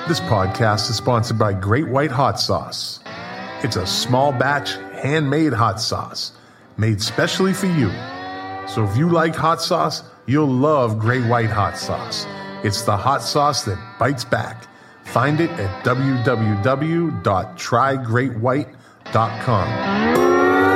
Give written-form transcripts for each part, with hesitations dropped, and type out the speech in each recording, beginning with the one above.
This podcast is sponsored by Great White Hot Sauce. It's a small batch, handmade hot sauce made specially for you. So if you like hot sauce, you'll love Great White Hot Sauce. It's the hot sauce that bites back. Find it at www.trygreatwhite.com.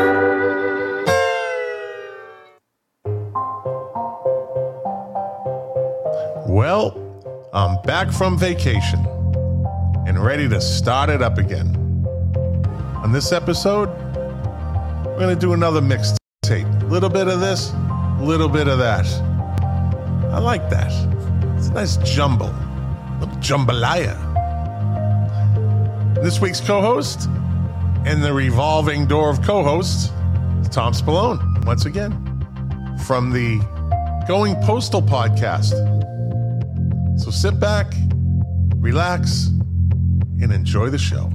Well, I'm back from vacation and ready to start it up again. On this episode, we're going to do another mixtape. A little bit of this, a little bit of that. I like that. It's a nice jumble. A little jambalaya. This week's co-host and the revolving door of co-hosts is Tom Spallone, once again, from the Going Postal podcast. So sit back, relax, and enjoy the show.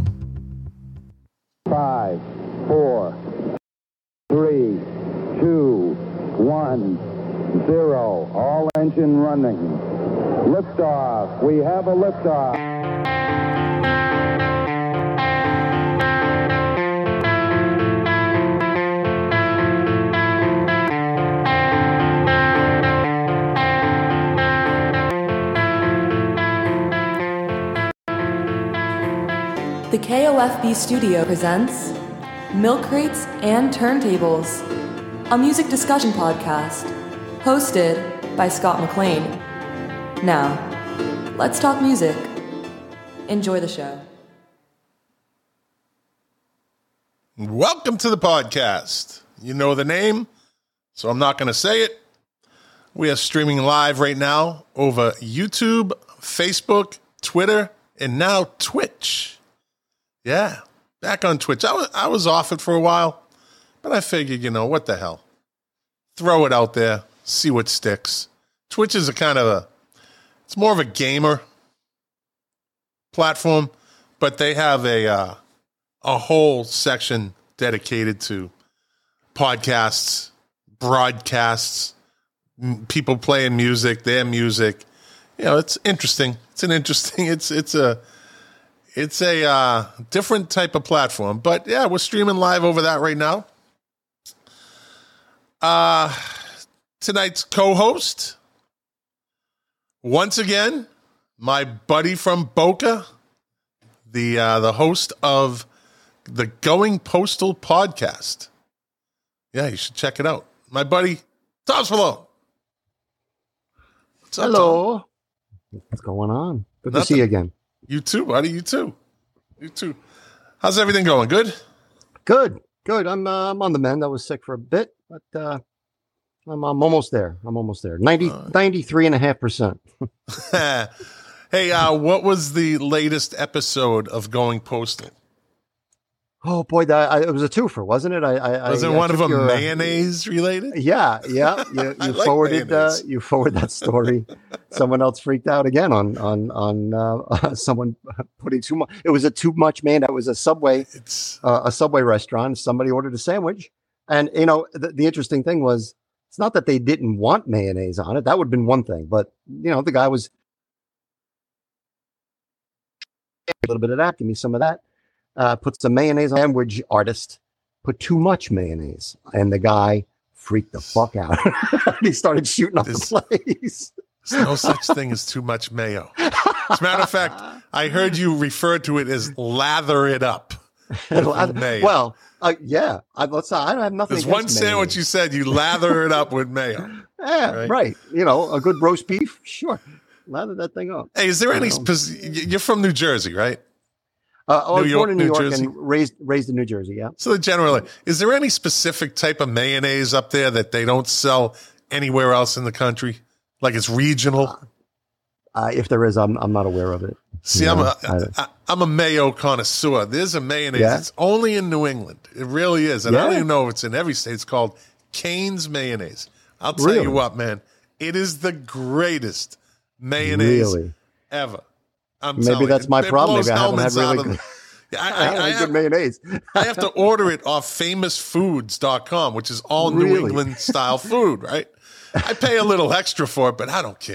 5, 4, 3, 2, 1, 0. All engine running. Liftoff. We have a liftoff. The KOFB studio presents Milk Crates and Turntables, a music discussion podcast hosted by Scott McLean. Now, let's talk music. Enjoy the show. Welcome to the podcast. You know the name, so I'm not going to say it. We are streaming live right now over YouTube, Facebook, Twitter, and now Twitch. Yeah, back on Twitch. I was off it for a while, but I figured, what the hell? Throw it out there, see what sticks. Twitch is it's more of a gamer platform, but they have a whole section dedicated to podcasts, broadcasts, people playing music, their music. It's interesting. It's a different type of platform, but yeah, we're streaming live over that right now. Tonight's co-host, once again, my buddy from Boca, the host of the Going Postal podcast. Yeah, you should check it out. My buddy, Tom Spallone. What's up, Hello. Tom? What's going on? Good to see you again. You too, buddy. You too. How's everything going? Good? Good. I'm on the mend. I was sick for a bit, but I'm almost there. 93.5%. Hey, what was the latest episode of Going Postal? Oh boy, it was a twofer, wasn't it? Wasn't one of them mayonnaise related? Yeah. You like forwarded mayonnaise. You forwarded that story. Someone else freaked out again on someone putting too much. It was a too much mayonnaise. That was a Subway restaurant. Somebody ordered a sandwich, and the interesting thing was, it's not that they didn't want mayonnaise on it. That would have been one thing, but the guy was a little bit of that. Give me some of that. Put some mayonnaise on. Sandwich artist put too much mayonnaise, and the guy freaked the fuck out. He started shooting up the place. There's no such thing as too much mayo. As a matter of fact, I heard you refer to it as lather it up. Well, yeah. I don't have nothing. There's one sandwich mayonnaise. You said you lather it up with mayo. Yeah, right. A good roast beef, sure. Lather that thing up. Hey, is there any? You're from New Jersey, right? I was born in New York Jersey? and raised in New Jersey. Yeah. So generally, is there any specific type of mayonnaise up there that they don't sell anywhere else in the country? Like it's regional? If there is, I'm not aware of it. See, I'm a mayo connoisseur. There's a mayonnaise. Yeah? It's only in New England. It really is. And I don't even know if it's in every state. It's called Cane's mayonnaise. I'll tell you what, man. It is the greatest mayonnaise ever. Maybe that's my problem. Maybe I haven't had really good, good mayonnaise. I have to order it off famousfoods.com, which is all New England style food, right? I pay a little extra for it, but I don't care.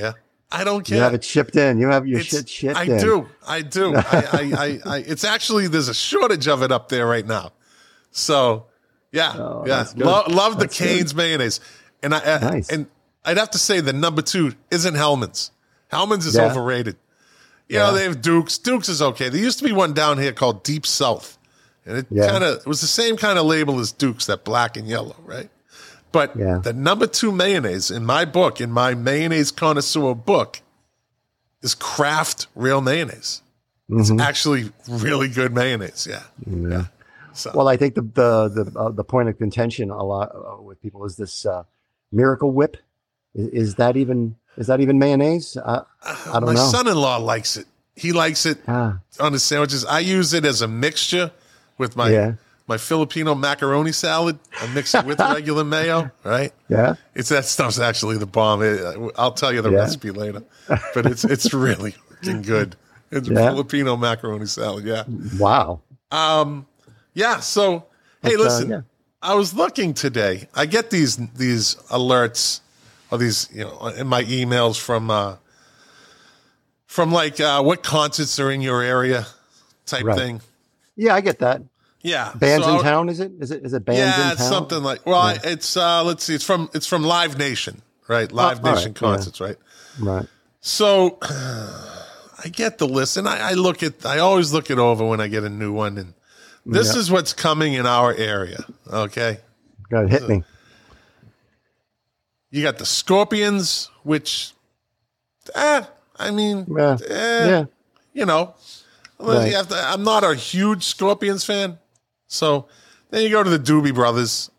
I don't care. You have it shipped in. You have your shit shipped in. I do. It's actually, there's a shortage of it up there right now. So, yeah. Love the Cane's mayonnaise. And and I'd have to say the number 2 isn't Hellman's. Hellman's is overrated. You know, they have Duke's. Duke's is okay. There used to be one down here called Deep South. And it it was the same kind of label as Duke's, that black and yellow, right? But the number 2 mayonnaise in my book, in my mayonnaise connoisseur book, is Kraft real mayonnaise. It's actually really good mayonnaise. Yeah. So. Well, I think the point of contention a lot with people is this Miracle Whip. Is that even mayonnaise? I don't know. My son-in-law likes it. He likes it on his sandwiches. I use it as a mixture with my Filipino macaroni salad. I mix it with regular mayo, right? Yeah. That stuff's actually the bomb. I'll tell you the recipe later. But it's really fucking good. It's Filipino macaroni salad, Wow. So hey, listen. I was looking today. I get these alerts or these, in my emails from like what concerts are in your area type thing. Yeah, I get that. Yeah. Bands in town, is it? Is it bands in town? Yeah, it's something like, it's let's see, it's from Live Nation, right? Live Nation concerts, right? Right. So I get the list and I always look it over when I get a new one, and this is what's coming in our area. Okay. Go ahead, hit me. You got the Scorpions, which, I'm not a huge Scorpions fan. So then you go to the Doobie Brothers.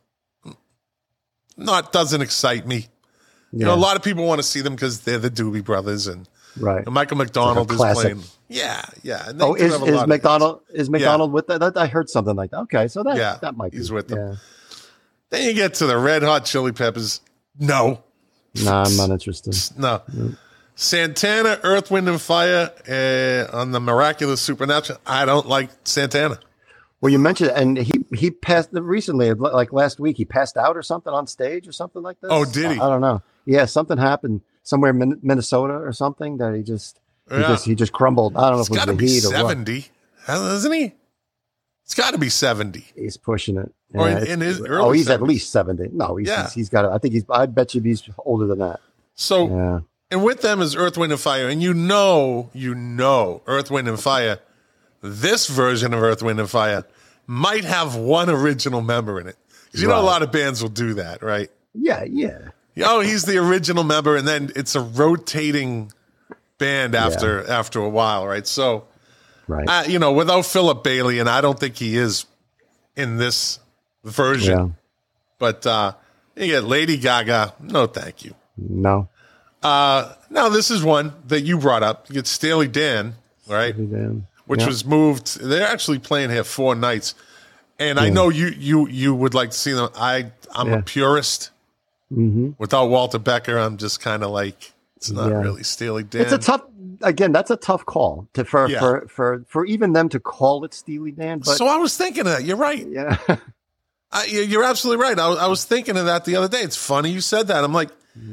Doesn't excite me. You know, a lot of people want to see them because they're the Doobie Brothers, and Michael McDonald is playing. Yeah. And is McDonald with that? I heard something like that. Okay, so that might be. He's with them. Yeah. Then you get to the Red Hot Chili Peppers. No. Nah, I'm not interested. No. Santana, Earth, Wind, and Fire on the Miraculous Supernatural. I don't like Santana. Well, you mentioned it, and he passed recently, like last week, he passed out or something on stage or something like this. Oh, did he? I don't know. Yeah, something happened somewhere in Minnesota or something that he just crumbled. I don't know if it was the heat 70, or what. Isn't he? It's got to be 70. He's pushing it. Or in his early he's 70s. At least 70. No, he's got it. I bet you he's older than that. So, and with them is Earth, Wind, and Fire. And you know, Earth, Wind, and Fire, this version of Earth, Wind, and Fire might have one original member in it. Because you know a lot of bands will do that, right? Yeah. He's the original member, and then it's a rotating band after a while, right? So, without Philip Bailey, and I don't think he is in this version. Yeah. But you get Lady Gaga. No, thank you. No. Now, this is one that you brought up. You get Steely Dan, right? Steely Dan. Which was moved. They're actually playing here 4 nights. And I know you would like to see them. I'm a purist. Mm-hmm. Without Walter Becker, I'm just kind of like, it's not really Steely Dan. It's that's a tough call for even them to call it Steely Dan. But so I was thinking of that. You're right. Yeah. You're absolutely right. I was thinking of that the other day. It's funny you said that. I'm like,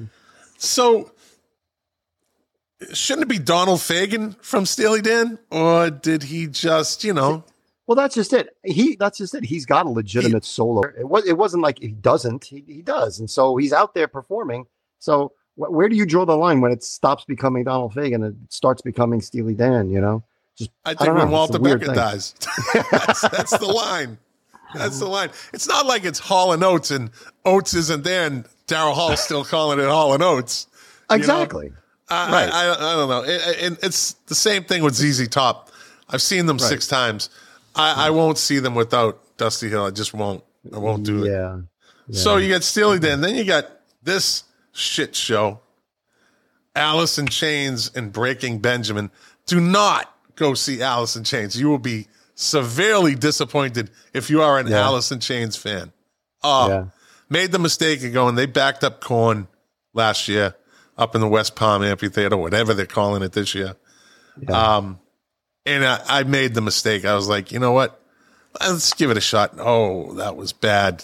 so shouldn't it be Donald Fagen from Steely Dan? Or did he just, Well, that's just it. He's got a legitimate solo. It wasn't like he doesn't. He does. And so he's out there performing. So where do you draw the line when it stops becoming Donald Fagen and it starts becoming Steely Dan, I think when Walter Becker dies. That's the line. That's the line. It's not like it's Hall & Oates and Oates isn't there and Daryl Hall's still calling it Hall & Oates. Exactly. Right. I don't know. It's the same thing with ZZ Top. I've seen them 6 times. I won't see them without Dusty Hill. I just won't. I won't do it. Yeah. So you got Steely Dan. Then you got this shit show, Alice in Chains and Breaking Benjamin. Do not go see Alice in Chains. You will be severely disappointed if you are an Alice in Chains fan. Made the mistake of going. They backed up Korn last year up in the West Palm Amphitheater, whatever they're calling it this year. Yeah. And I made the mistake. I was like, you know what? Let's give it a shot. Oh, that was bad.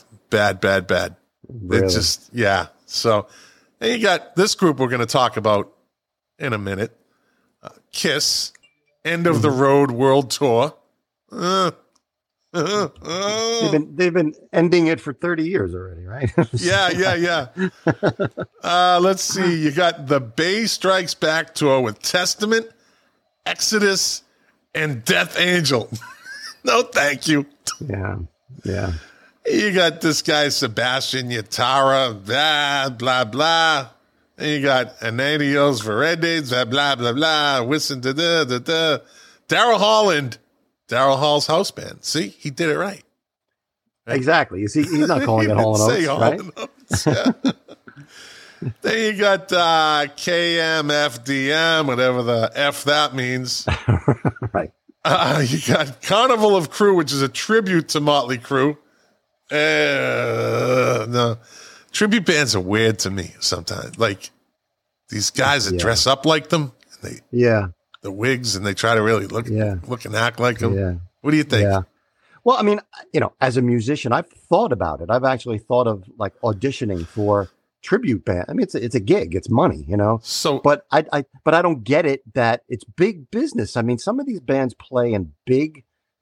Really? It just, So, and you got this group we're going to talk about in a minute. Kiss, End of the Road World Tour. They've been ending it for 30 years already, right? Yeah. Let's see. You got the Bay Strikes Back tour with Testament, Exodus, and Death Angel. No, thank you. Yeah. You got this guy, Sebastian Yatara, blah, blah, blah. And you got Ananios Veredes, blah, blah, blah. Listen to the Daryl Holland. Daryl Hall's house band. See, he did it right. Exactly. You see, he's not calling it Hall & Oates, right? Oates, yeah. Then you got KMFDM, whatever the F that means. Right. You got Carnival of Crew, which is a tribute to Motley Crue. No. Tribute bands are weird to me sometimes. Like, these guys that dress up like them. And the wigs, and they try to really look and act like them. Yeah. What do you think? Yeah. Well, I mean, as a musician, I've thought about it. I've actually thought of like auditioning for tribute band. I mean, it's a gig, it's money, So, but I don't get it that it's big business. I mean, some of these bands play in big,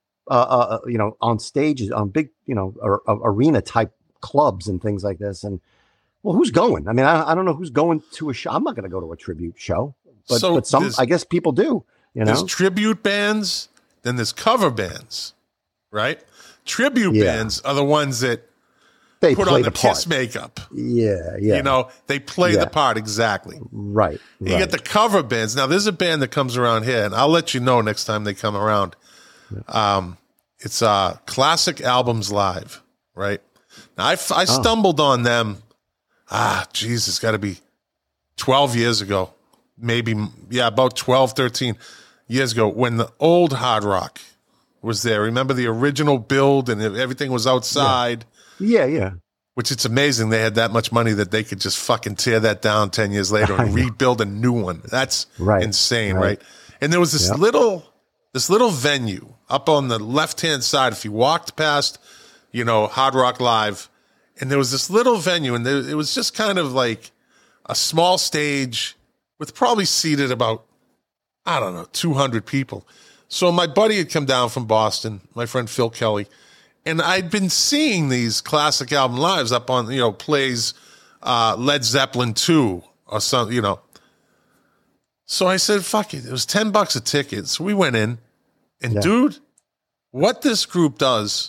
on stages, on big, arena type clubs and things like this. And well, who's going? I mean, I don't know who's going to a show. I'm not going to go to a tribute show. But some, I guess people do, There's tribute bands, then there's cover bands, right? Tribute bands are the ones that they put play on the part. Kiss makeup. Yeah. They play the part exactly. Right. You get the cover bands. Now, there's a band that comes around here, and I'll let you know next time they come around. It's Classic Albums Live, right? Now, I stumbled on them, it's got to be 12 years ago. Maybe, about 12, 13 years ago when the old Hard Rock was there. Remember the original build and everything was outside? Yeah. Which it's amazing they had that much money that they could just fucking tear that down 10 years later and rebuild a new one. That's insane, right? And there was this little venue up on the left-hand side. If you walked past, Hard Rock Live, and there was this little venue, and it was just kind of like a small stage with probably seated about, 200 people. So my buddy had come down from Boston, my friend Phil Kelly, and I'd been seeing these Classic Album Lives up on, plays Led Zeppelin 2 or something, So I said, fuck it. It was $10 a ticket. So we went in, and dude, what this group does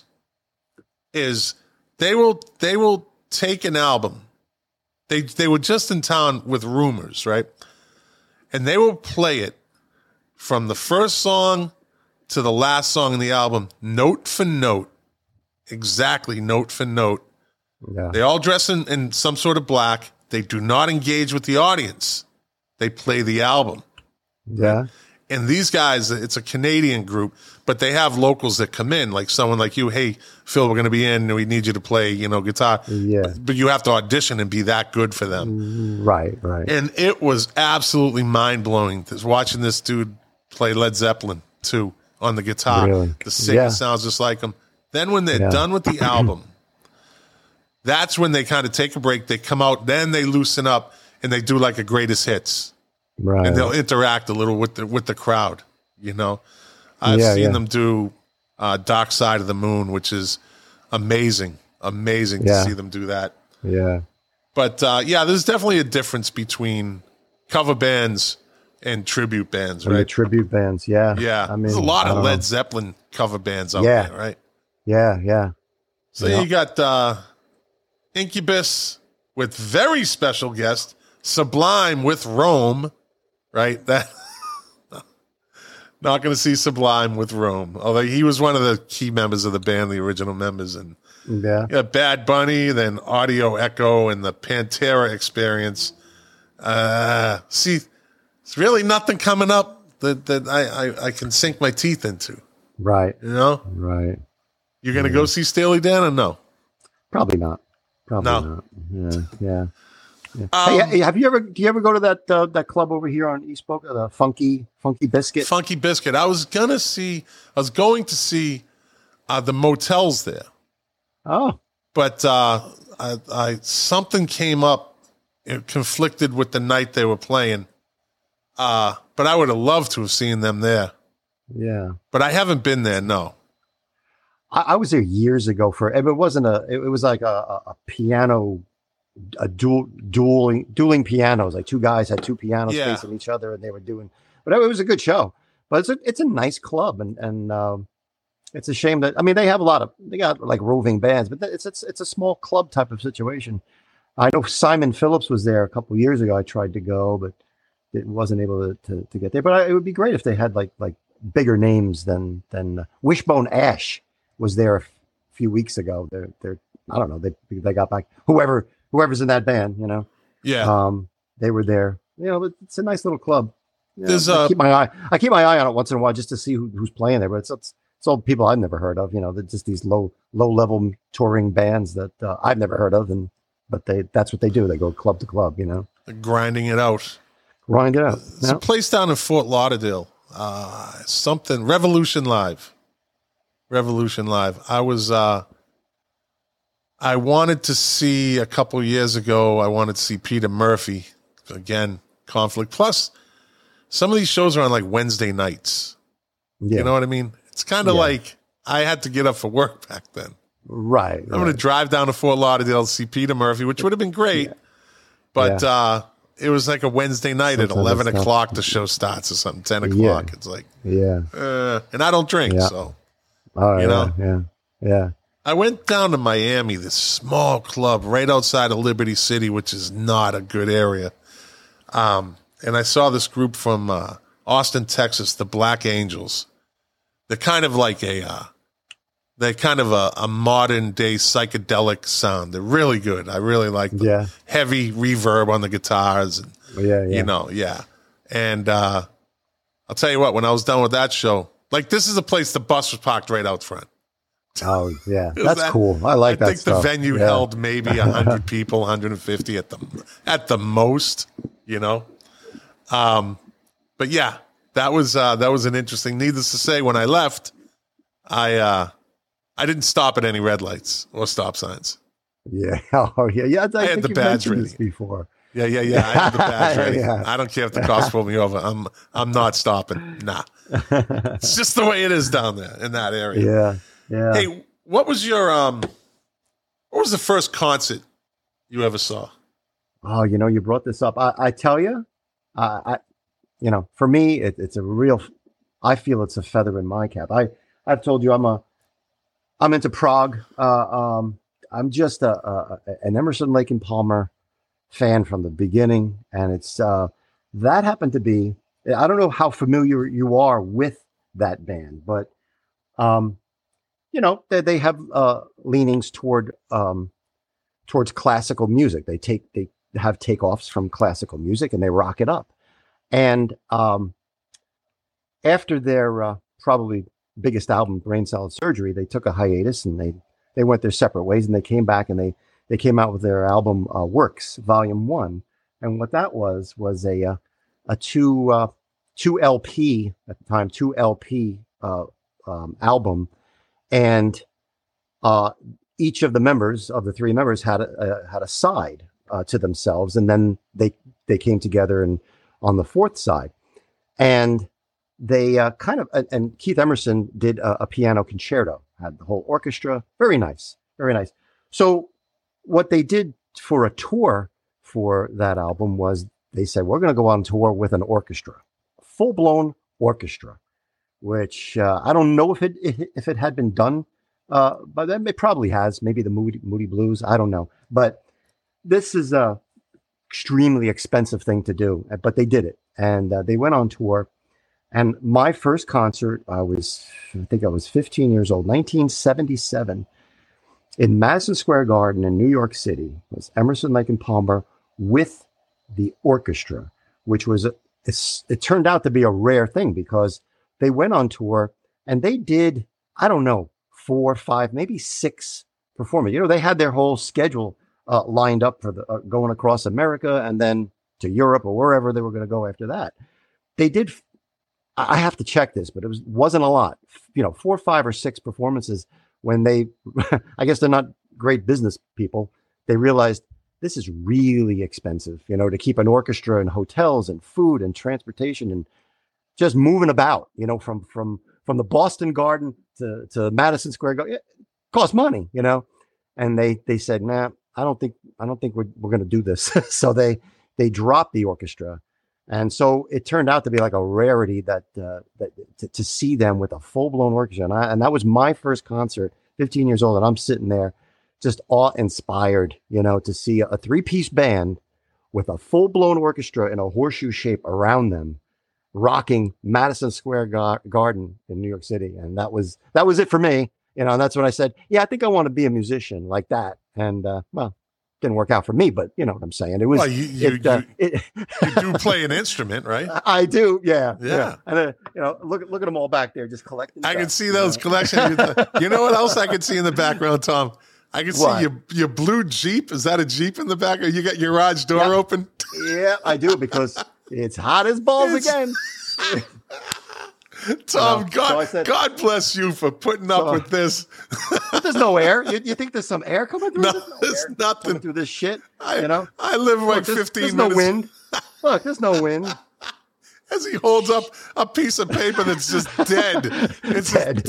is they will take an album. They were just in town with Rumors, right? And they will play it from the first song to the last song in the album, note for note, exactly note for note. Yeah. They all dress in some sort of black. They do not engage with the audience. They play the album. Yeah. And these guys, it's a Canadian group, but they have locals that come in, like someone like you. Hey, Phil, we're going to be in, and we need you to play, guitar. Yeah. But you have to audition and be that good for them. Right. And it was absolutely mind-blowing watching this dude play Led Zeppelin 2 on the guitar. Really? The singer sounds just like him. Then when they're done with the album, that's when they kind of take a break. They come out, then they loosen up, and they do like a greatest hits. Right. And they'll interact a little with the crowd, I've seen them do Dark Side of the Moon, which is amazing to see them do that. Yeah. But, there's definitely a difference between cover bands and tribute bands, right? The tribute bands, yeah. Yeah. I mean, there's a lot of Led Zeppelin cover bands out there, right? Yeah. So you got Incubus with very special guest, Sublime with Rome, right? That not going to see Sublime with Rome, although he was one of the key members of the band, the original members, and Bad Bunny, then Audio Echo, and the Pantera Experience. See, it's really nothing coming up that I can sink my teeth into. Right. Right. You're going to go see Steely Dan or no? Probably not. No. Not. Yeah. Hey, do you ever go to that club over here on East Boca, the Funky Biscuit? Funky Biscuit. I was going to see the motels there. Oh. But I something came up. It conflicted with the night they were playing. But I would have loved to have seen them there. Yeah. But I haven't been there, no. I was there years ago it wasn't it was like a piano, dueling pianos. Like two guys had two pianos facing each other and they were doing, but it was a good show. But it's a nice club and it's a shame that, I mean, they got like roving bands, but it's a small club type of situation. I know Simon Phillips was there a couple of years ago. I tried to go, but it wasn't able to get there. But it would be great if they had like bigger names than Wishbone Ash was there a few weeks ago. They're I don't know. They got back whoever's in that band, you know. Yeah. They were there. You know, it's a nice little club. You know, There's I keep my eye on it once in a while just to see who's playing there. But it's all people I've never heard of. You know, they're just these low level touring bands that I've never heard of, but that's what they do. They go club to club. You know, they're grinding it out. There's a place down in Fort Lauderdale. Something Revolution Live. I wanted to see a couple years ago. I wanted to see Peter Murphy again. Conflict. Plus, some of these shows are on like Wednesday nights. Yeah. You know what I mean? It's kind of like I had to get up for work back then. Right. I'm going to drive down to Fort Lauderdale to see Peter Murphy, which would have been great. Yeah. But it was like a Wednesday night at 11 o'clock. The show starts or something, 10 o'clock. It's like, and I don't drink, so. Oh, you know? Yeah. I went down to Miami, this small club right outside of Liberty City, which is not a good area. And I saw this group from Austin, Texas, the Black Angels. They're kind of like a modern day psychedelic sound. They're really good. I really like the heavy reverb on the guitars. And, you know, And I'll tell you what, when I was done with that show, like this is a place the bus was parked right out front. Oh yeah, that's cool. I like that. I think the venue held maybe 100 people, 150 at the most. You know, but yeah, that was an interesting. Needless to say, when I left, I didn't stop at any red lights or stop signs. Yeah, I had the badge ready before. Yeah. I had the badge ready. I don't care if the cops pull me over. I'm not stopping. Nah, it's just the way it is down there in that area. Yeah. Hey, what was the first concert you ever saw? Oh, you know, you brought this up. I tell you, for me, it's a real. I feel it's a feather in my cap. I've told you I'm into prog. I'm just an Emerson, Lake and Palmer fan from the beginning, and it's that happened to be. I don't know how familiar you are with that band, but you know, they have leanings towards classical music. They have takeoffs from classical music and they rock it up. And after their probably biggest album, Brain Salad Surgery, they took a hiatus and they went their separate ways, and they came back and they came out with their album Works Volume 1. And what that was a two LP at the time, 2 LP album. And each of the members of the 3 members had a side to themselves, and then they came together and on the 4th side, and they and Keith Emerson did a piano concerto, had the whole orchestra, very nice. So what they did for a tour for that album was they said, we're going to go on tour with an orchestra, full blown orchestra. Which I don't know if it had been done, but then it probably has. Maybe the Moody Blues, I don't know. But this is a extremely expensive thing to do. But they did it, and they went on tour. And my first concert, I think I was 15 years old, 1977, in Madison Square Garden in New York City, was Emerson, Lake and Palmer with the orchestra, which was it turned out to be a rare thing because they went on tour and they did, I don't know, 4, 5, maybe 6 performances. You know, they had their whole schedule lined up for the going across America and then to Europe or wherever they were going to go after that. They did. I have to check this, but it wasn't a lot. You know, 4, 5, or 6 performances. When they, I guess they're not great business people. They realized this is really expensive, you know, to keep an orchestra and hotels and food and transportation and just moving about, you know, from the Boston Garden to Madison Square Garden. It costs money, you know. And they said, nah, I don't think we're going to do this. So they dropped the orchestra. And so it turned out to be like a rarity that to see them with a full blown orchestra. And that was my first concert, 15 years old. And I'm sitting there just awe inspired, you know, to see a 3-piece band with a full blown orchestra in a horseshoe shape around them, rocking Madison Square Garden in New York City. And that was it for me. You know, and that's when I said, yeah, I think I want to be a musician like that. And, well, didn't work out for me, but you know what I'm saying? It was, well, you do play an instrument, right? I do. Yeah. Yeah. And, you know, look at them all back there, just collecting. I can see those collections. You know what else I can see in the background, Tom? I can see your blue Jeep. Is that a Jeep in the back? Or you got your garage door open? Yeah, I do, because it's hot as balls again. Tom, God bless you for putting up with this. There's no air. You think there's some air coming through? No, there's nothing coming through this shit. You know, I live like 15 there's minutes. No wind. Look, there's no wind. As he holds up a piece of paper that's just dead. It's dead.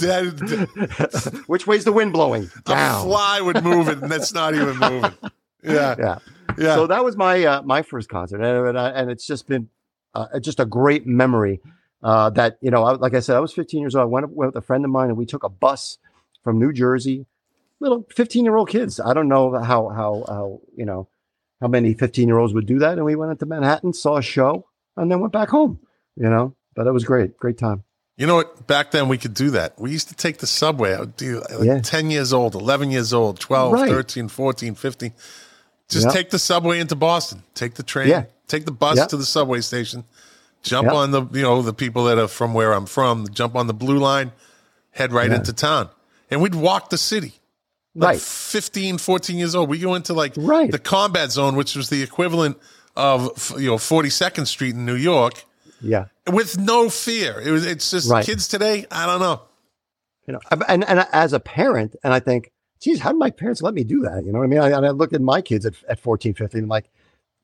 Which way's the wind blowing? Down. A fly would move it, and that's not even moving. Yeah. So that was my first concert, and it's just been just a great memory. That, you know, like I said, I was 15 years old. I went with a friend of mine, and we took a bus from New Jersey. Little 15-year-old kids. I don't know how you know, how many 15-year-olds would do that. And we went into Manhattan, saw a show, and then went back home. You know, but it was great time. You know what? Back then we could do that. We used to take the subway. I would do 10 years old, 11 years old, 12, 13, 14, 15. Just take the subway into Boston. Take the train. Take the bus to the subway station. Jump on the people that are from where I'm from, jump on the blue line, head right into town. And we'd walk the city. Like 15, 14 years old. We go into the combat zone, which was the equivalent of 42nd Street in New York. Yeah. With no fear. It's just kids today, I don't know. You know, and as a parent, and I think, geez, how did my parents let me do that? You know what I mean? I look at my kids at 14, 15, and like,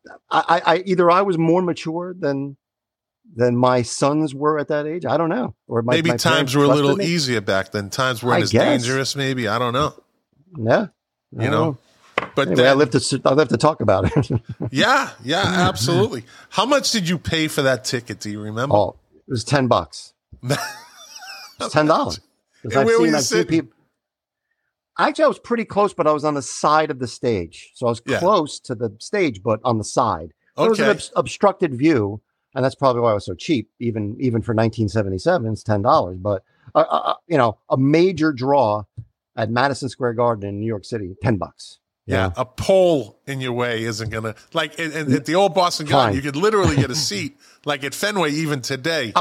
I either I was more mature than my sons were at that age. I don't know. Or maybe times were a little easier back then. Times weren't as dangerous. Maybe, I don't know. Yeah, you know. But anyway, I live to talk about it. yeah, absolutely. How much did you pay for that ticket? Do you remember? Oh, it was $10. It was $10. I've seen people. Actually, I was pretty close, but I was on the side of the stage, so I was close to the stage, but on the side. So it was an obstructed view. And that's probably why it was so cheap, even for 1977, it's $10. But you know, a major draw at Madison Square Garden in New York City, $10. Yeah, a pole in your way isn't gonna and at the old Boston Garden, you could literally get a seat. Like at Fenway, even today,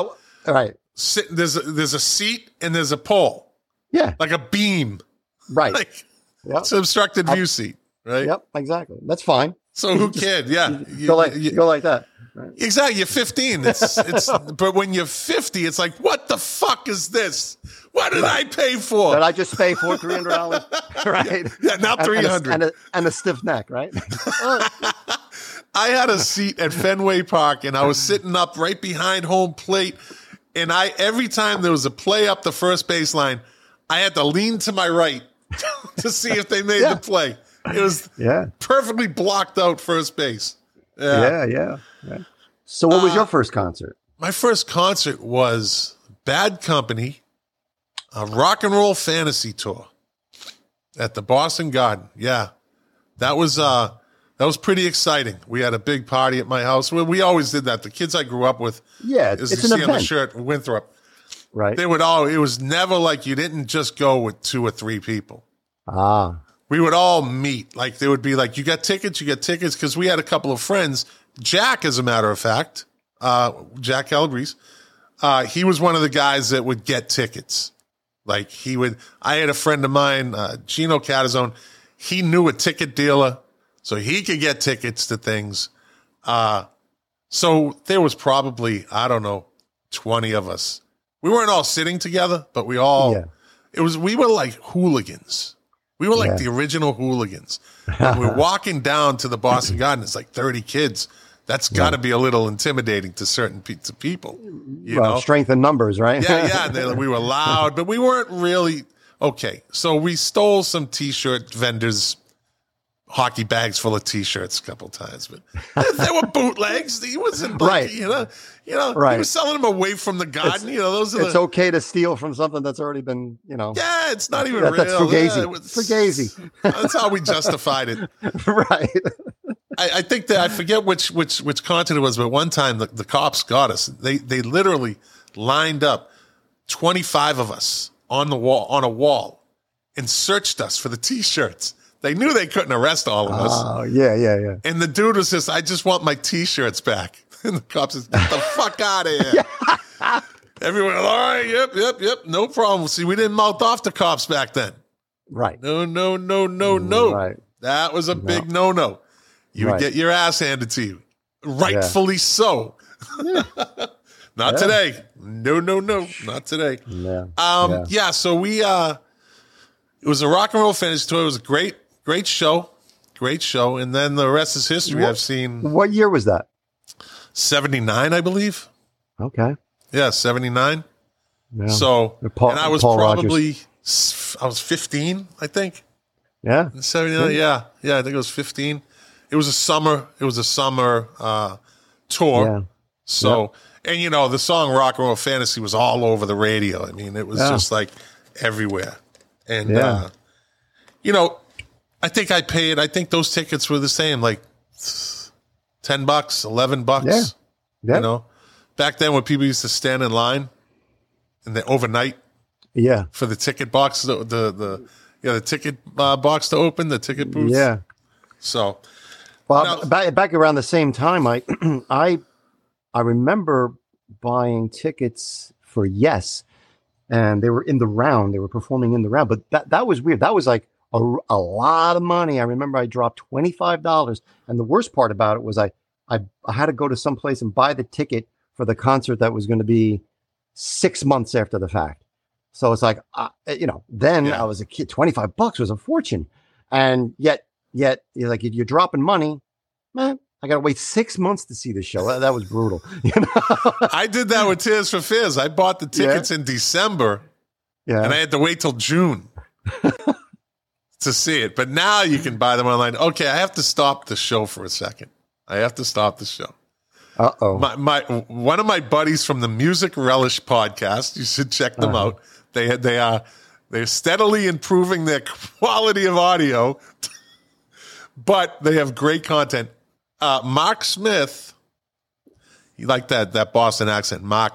there's a seat and there's a pole. Yeah, like a beam. Right. It's an obstructed view seat. Right. Yep. Exactly. That's fine. So who cared? Yeah, go like that. Right. Exactly. You're 15. It's but when you're 50, it's like, what the fuck is this? What did I pay for? Did I just pay for $300? Right. Yeah, now $300 and a stiff neck, right? I had a seat at Fenway Park, and I was sitting up right behind home plate. And every time there was a play up the first baseline, I had to lean to my right to see if they made the play. It was perfectly blocked out first base. Yeah. So what was your first concert? My first concert was Bad Company, a rock and roll fantasy tour at the Boston Garden. Yeah. That was pretty exciting. We had a big party at my house. We always did that. The kids I grew up with, as you an see event on the shirt, Winthrop. Right. It was never like you didn't just go with 2 or 3 people. We would all meet. Like there would be like, you get tickets, because we had a couple of friends. Jack, as a matter of fact, Jack Calabrese, he was one of the guys that would get tickets. Like I had a friend of mine, Gino Catazone, he knew a ticket dealer, so he could get tickets to things. So there was probably, I don't know, 20 of us. We weren't all sitting together, but we were like hooligans. We were like the original hooligans. When we're walking down to the Boston Garden, it's like 30 kids. That's got to be a little intimidating to certain people. You know? Strength in numbers, right? Yeah. We were loud, but we weren't really. Okay, so we stole some T-shirt vendors' hockey bags full of T-shirts a couple times, but they were bootlegs. He wasn't like, right. You know, right. He was selling them away from the garden. Those are it's okay to steal from something that's already been, Yeah, it's not even real. That's fugazi. Yeah, fugazi. That's how we justified it. Right. I think that I forget which content it was, but one time the cops got us. They literally lined up 25 of us on a wall and searched us for the T-shirts. They knew they couldn't arrest all of us. Oh, yeah. And the dude was just, I just want my T-shirts back. And the cops said, get the fuck out of here. Everyone, all right, yep, no problem. See, we didn't mouth off the cops back then. Right. No. Right. That was a big no. You would get your ass handed to you. Rightfully so. Not today. No, not today. Yeah. So we, it was a rock and roll fantasy tour. It was a great show. And then the rest is history. I've seen. What year was that? 79, I believe. Okay. Yeah, 79. Yeah. So, and I was Paul probably, I was 15, I think. Yeah. 79. Yeah, I think it was 15. It was a summer tour. Yeah. So, and the song Rock and Roll Fantasy was all over the radio. I mean, it was just like everywhere. And, I think those tickets were the same, like $10, $11. Yeah. Back then when people used to stand in line and they overnight for the ticket box, the ticket box to open, the ticket booth. Yeah. So, well, back around the same time, I remember buying tickets for Yes, and they were in the round. They were performing in the round, but that was weird. That was like a lot of money. I remember I dropped $25, and the worst part about it was I had to go to some place and buy the ticket for the concert that was going to be 6 months after the fact. So it's like, then I was a kid. $25 was a fortune, and yet, like if you're dropping money, man, I got to wait 6 months to see the show. That was brutal. I did that with Tears for Fears. I bought the tickets in December, and I had to wait till June to see it. But now you can buy them online. Okay, I have to stop the show for a second. I have to stop the show. Uh-oh. One of my buddies from the Music Relish podcast, you should check them out. They're steadily improving their quality of audio, but they have great content. Mark Smith, you like that Boston accent? Mark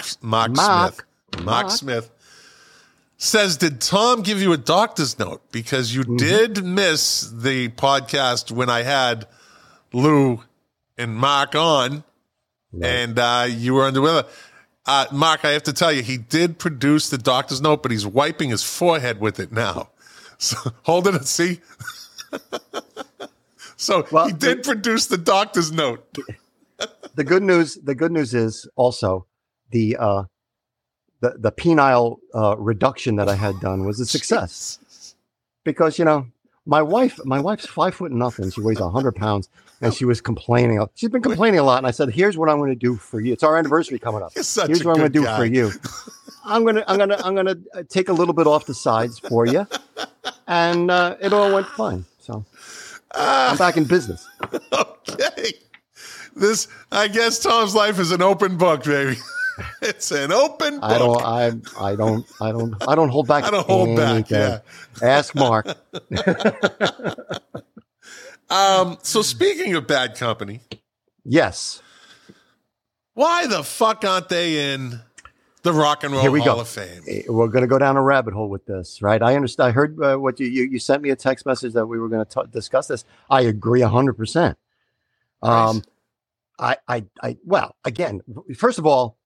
Smith says, did Tom give you a doctor's note? Because you did miss the podcast when I had Lou and Mark on, and you were under weather. Mark, I have to tell you, he did produce the doctor's note, but he's wiping his forehead with it now. So hold it and see. So he did produce the doctor's note. The good news is also the penile reduction that I had done was a success. Jesus. Because my wife's 5'0". She weighs 100 pounds, and she was complaining. She's been complaining a lot, and I said, "Here's what I'm going to do for you. It's our anniversary coming up. Here's what I'm going to do for you. I'm gonna take a little bit off the sides for you, and it all went fine. So I'm back in business. Okay, I guess Tom's life is an open book, baby. It's an open book. I don't hold back. I don't hold back. Yeah. Ask Mark. So speaking of bad company, yes. Why the fuck aren't they in the Rock and Roll Hall of Fame? We're going to go down a rabbit hole with this, right? I understand. I heard what you sent me a text message that we were going to discuss this. I agree 100%. Well, again, first of all,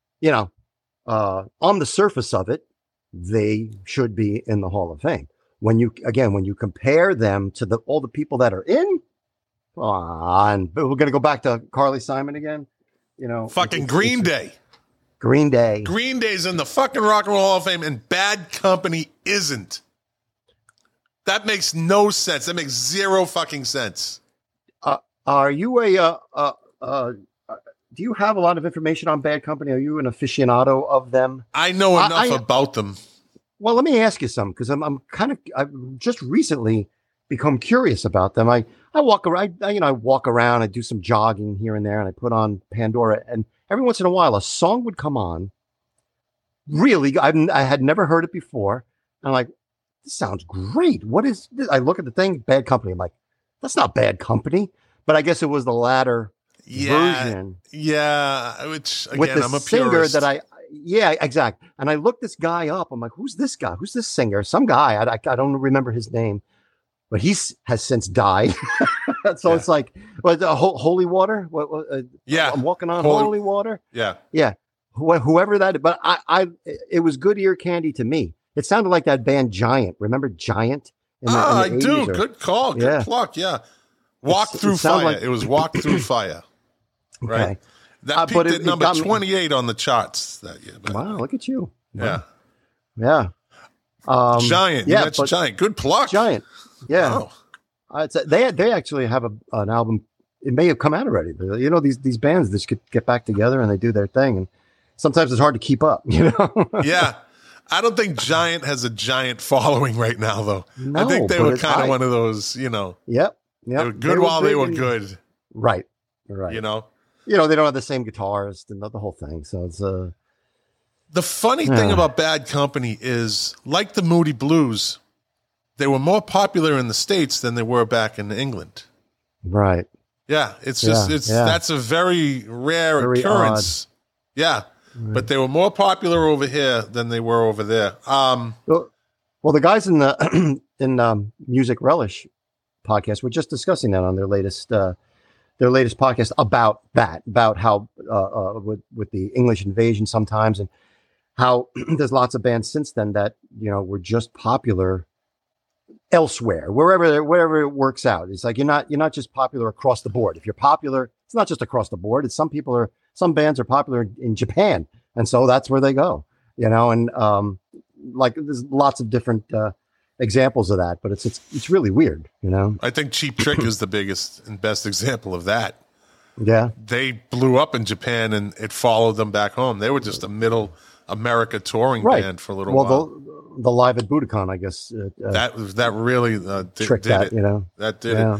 on the surface of it, they should be in the Hall of Fame. When you compare them to all the people that are in, and we're going to go back to Carly Simon again. Fucking Green Day. Green Day. Green Day's in the fucking Rock and Roll Hall of Fame, and Bad Company isn't. That makes no sense. That makes zero fucking sense. Are you do you have a lot of information on Bad Company? Are you an aficionado of them? I know enough about them. Well, let me ask you something, because I've just recently become curious about them. I walk around, I walk around, I do some jogging here and there, and I put on Pandora, and every once in a while a song would come on. Really, I had never heard it before. And I'm like, this sounds great. What is this? I look at the thing, Bad Company. I'm like, that's not Bad Company. But I guess it was the latter version. Yeah, which again, with the I'm a singer purist. Yeah, exactly. And I looked this guy up. I'm like, who's this guy? Who's this singer? Some guy. I don't remember his name, but he has since died. So it's like, holy water? Yeah, I'm walking on holy water. Yeah, yeah. Whoever that is. But it was good ear candy to me. It sounded like that band Giant. Remember Giant? I do. Good call. Good pluck. Yeah. Walk Through Fire. It was Walk Through Fire. Right. Okay. That peaked at number 28 on the charts that year. Wow, look at you. Yeah. Yeah. Giant. Yeah, that's Giant. Good pluck. Giant. Yeah. Wow. They actually have an album. It may have come out already. You know, these bands just get back together and they do their thing. And sometimes it's hard to keep up, you know? Yeah. I don't think Giant has a giant following right now, though. No, I think they were kind of one of those, you know. Yep. They were good while they were good. Right. Right. You know, they don't have the same guitarist and the whole thing. So it's the funny thing about Bad Company is, like the Moody Blues, they were more popular in the States than they were back in England. Right. Yeah. It's just that's a very rare occurrence. Odd. Yeah. Right. But they were more popular over here than they were over there. Well, the guys in the Music Relish podcast were just discussing that on their latest podcast about how with the English invasion sometimes, and how there's lots of bands since then that were just popular elsewhere, wherever it works out. It's like you're not just popular across the board. If you're popular, it's not just across the board. It's some bands are popular in Japan, and so that's where they go. And like there's lots of different examples of that, but it's really weird. I think Cheap Trick is the biggest and best example of that. Yeah, they blew up in Japan, and it followed them back home. They were just a middle America touring band for a little while. The Live at Budokan, I guess. That really tricked did that, it. That did it.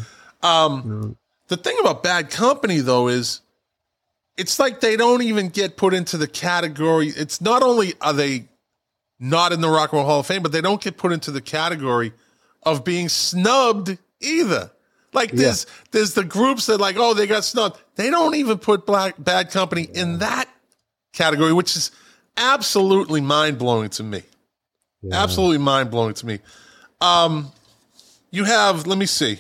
The thing about Bad Company, though, is it's like they don't even get put into the category. It's not only are they not in the Rock and Roll Hall of Fame, but they don't get put into the category of being snubbed either. Like there's the groups that they got snubbed. They don't even put Bad Company in that category, which is absolutely mind-blowing to me. Yeah. Absolutely mind-blowing to me. You have, let me see.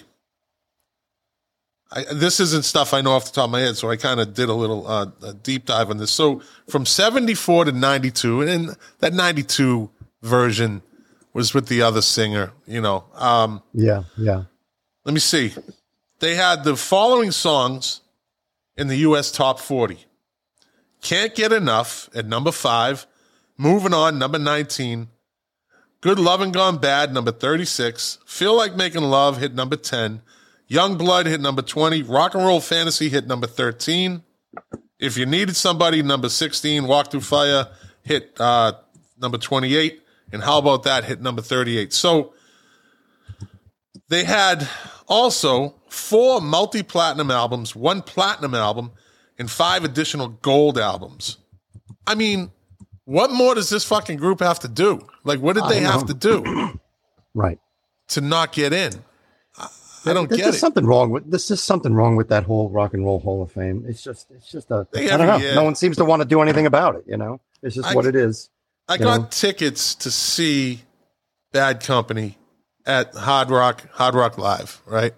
This isn't stuff I know off the top of my head, so I kind of did a little a deep dive on this. So from 74 to 92, and that 92 version was with the other singer, Yeah. Let me see. They had the following songs in the U.S. Top 40. Can't Get Enough at number 5. Moving On, number 19. Good Lovin' Gone Bad, number 36. Feel Like Making Love hit number 10. Young Blood hit number 20. Rock and Roll Fantasy hit number 13. If You Needed Somebody, number 16. Walk Through Fire hit number 28. And How About That hit number 38. So they had also 4 multi-platinum albums, 1 platinum album, and 5 additional gold albums. I mean, what more does this fucking group have to do? Like, what did they have to do? Right. To not get in? I don't get it. There's something wrong with that whole Rock and Roll Hall of Fame. It's just I don't know. No one seems to want to do anything about it, It's just what it is. I got tickets to see Bad Company at Hard Rock Live, right?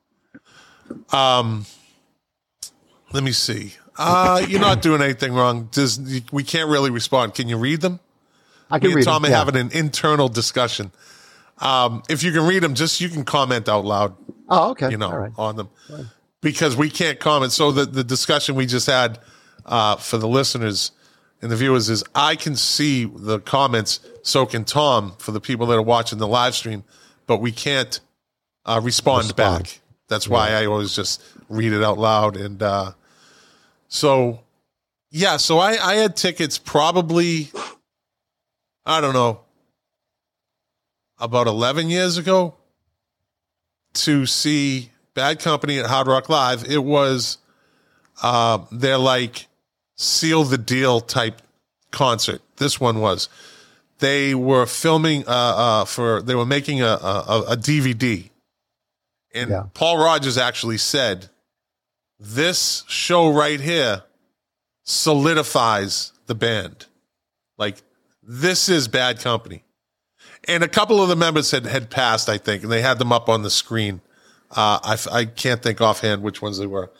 Let me see. You're not doing anything wrong. We can't really respond. Can you read them? I can read them. Tom are having an internal discussion. If you can read them, you can comment out loud. Oh, okay. All right. On them. Right. Because we can't comment. So the discussion we just had for the listeners and the viewers is I can see the comments, so can Tom, for the people that are watching the live stream. but we can't respond back. That's why I always just read it out loud. And so I had tickets probably, I don't know, about 11 years ago to see Bad Company at Hard Rock Live. It was their like seal the deal type concert. This one was. They were filming they were making a DVD. And Paul Rodgers actually said, this show right here solidifies the band. Like, this is Bad Company. And a couple of the members had passed, I think, and they had them up on the screen. I can't think offhand which ones they were.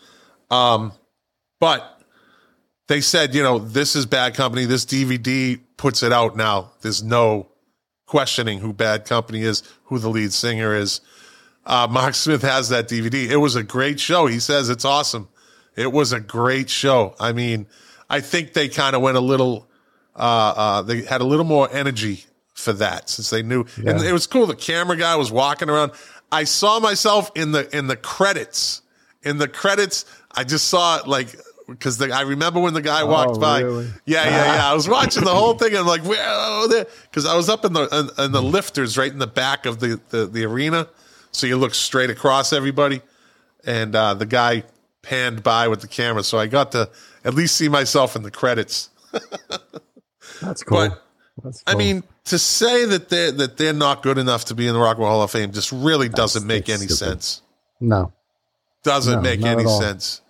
But they said, this is Bad Company. This DVD puts it out now. There's no questioning who Bad Company is, who the lead singer is. Mark Smith has that DVD. It was a great show. He says it's awesome. It was a great show. I mean, I think they kind of went a little, they had a little more energy for that since they knew. Yeah. And it was cool. The camera guy was walking around. I saw myself in the credits. In the credits, I just saw it like, because I remember when the guy walked by. Really? Yeah. I was watching the whole thing. And I'm like, where? Because I was up in the lifters right in the back of the arena. So you look straight across everybody. And the guy panned by with the camera. So I got to at least see myself in the credits. That's cool. But, that's cool. I mean, to say that they're not good enough to be in the Rock and Roll Hall of Fame just really doesn't make any sense. No. Doesn't make any sense.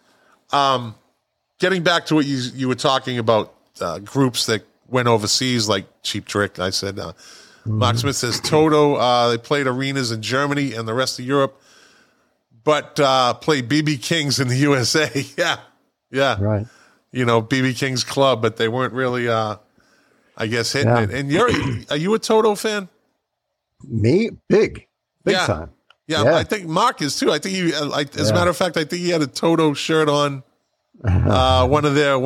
Getting back to what you were talking about, groups that went overseas, like Cheap Trick, I said, Mark Smith says Toto, they played arenas in Germany and the rest of Europe, but played BB King's in the USA. Yeah. Right. BB King's club, but they weren't really, I guess, hitting it. And are you a Toto fan? Me? Big time. Yeah, I think Mark is too. I think he, as a matter of fact, I think he had a Toto shirt on one of their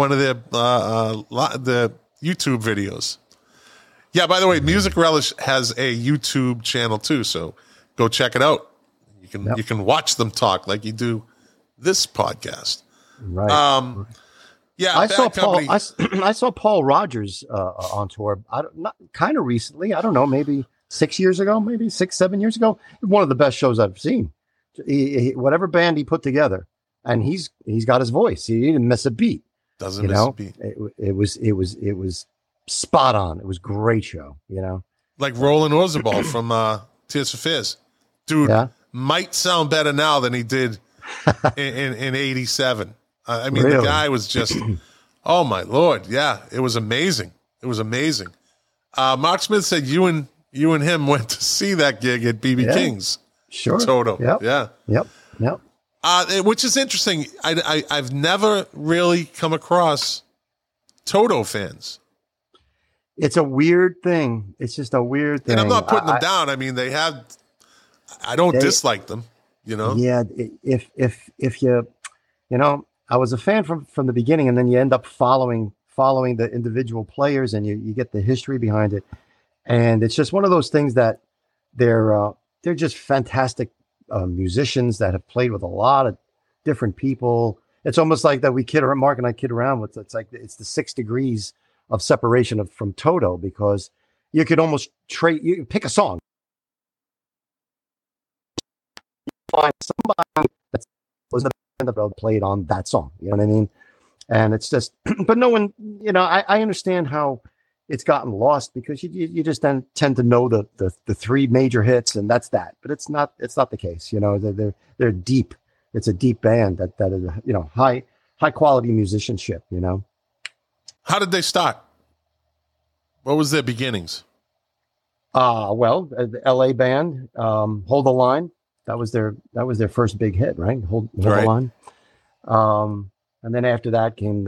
the YouTube videos. Yeah, by the way, Music Relish has a YouTube channel too, so go check it out. You can watch them talk like you do this podcast. Right. Yeah, I saw Paul. I saw Paul Rodgers on tour. Kind of recently. I don't know, maybe 6 years ago, maybe 6-7 years ago. One of the best shows I've seen. Whatever band he put together, and he's got his voice. He didn't miss a beat. Doesn't miss a beat. It was spot on. It was a great show. Like Roland Orzabal from Tears for Fears, dude. Yeah. Might sound better now than he did in '87. I mean, really? The guy was just, oh my Lord. Yeah, it was amazing. Mark Smith said you and him went to see that gig at BB King's. Sure. Toto. Yep. Yep. Which is interesting. I've never really come across Toto fans. It's a weird thing. It's just a weird thing. And I'm not putting them down. I mean, I don't dislike them, Yeah. If you, I was a fan from the beginning, and then you end up following the individual players, and you get the history behind it. And it's just one of those things that they're just fantastic musicians that have played with a lot of different people. It's almost like that Mark and I kid around with. It's like it's the 6 degrees of separation from Toto, because you could almost you pick a song, find somebody that was the band that played on that song. You know what I mean? And it's just, but no one, I understand how it's gotten lost, because you just then tend to know the 3 major hits, and that's that. But it's not the case. They're deep. It's a deep band that is, high quality musicianship. How did they start? What was their beginnings? Well, the LA band, Hold the Line. That was their first big hit, right? Hold the Line. And then after that came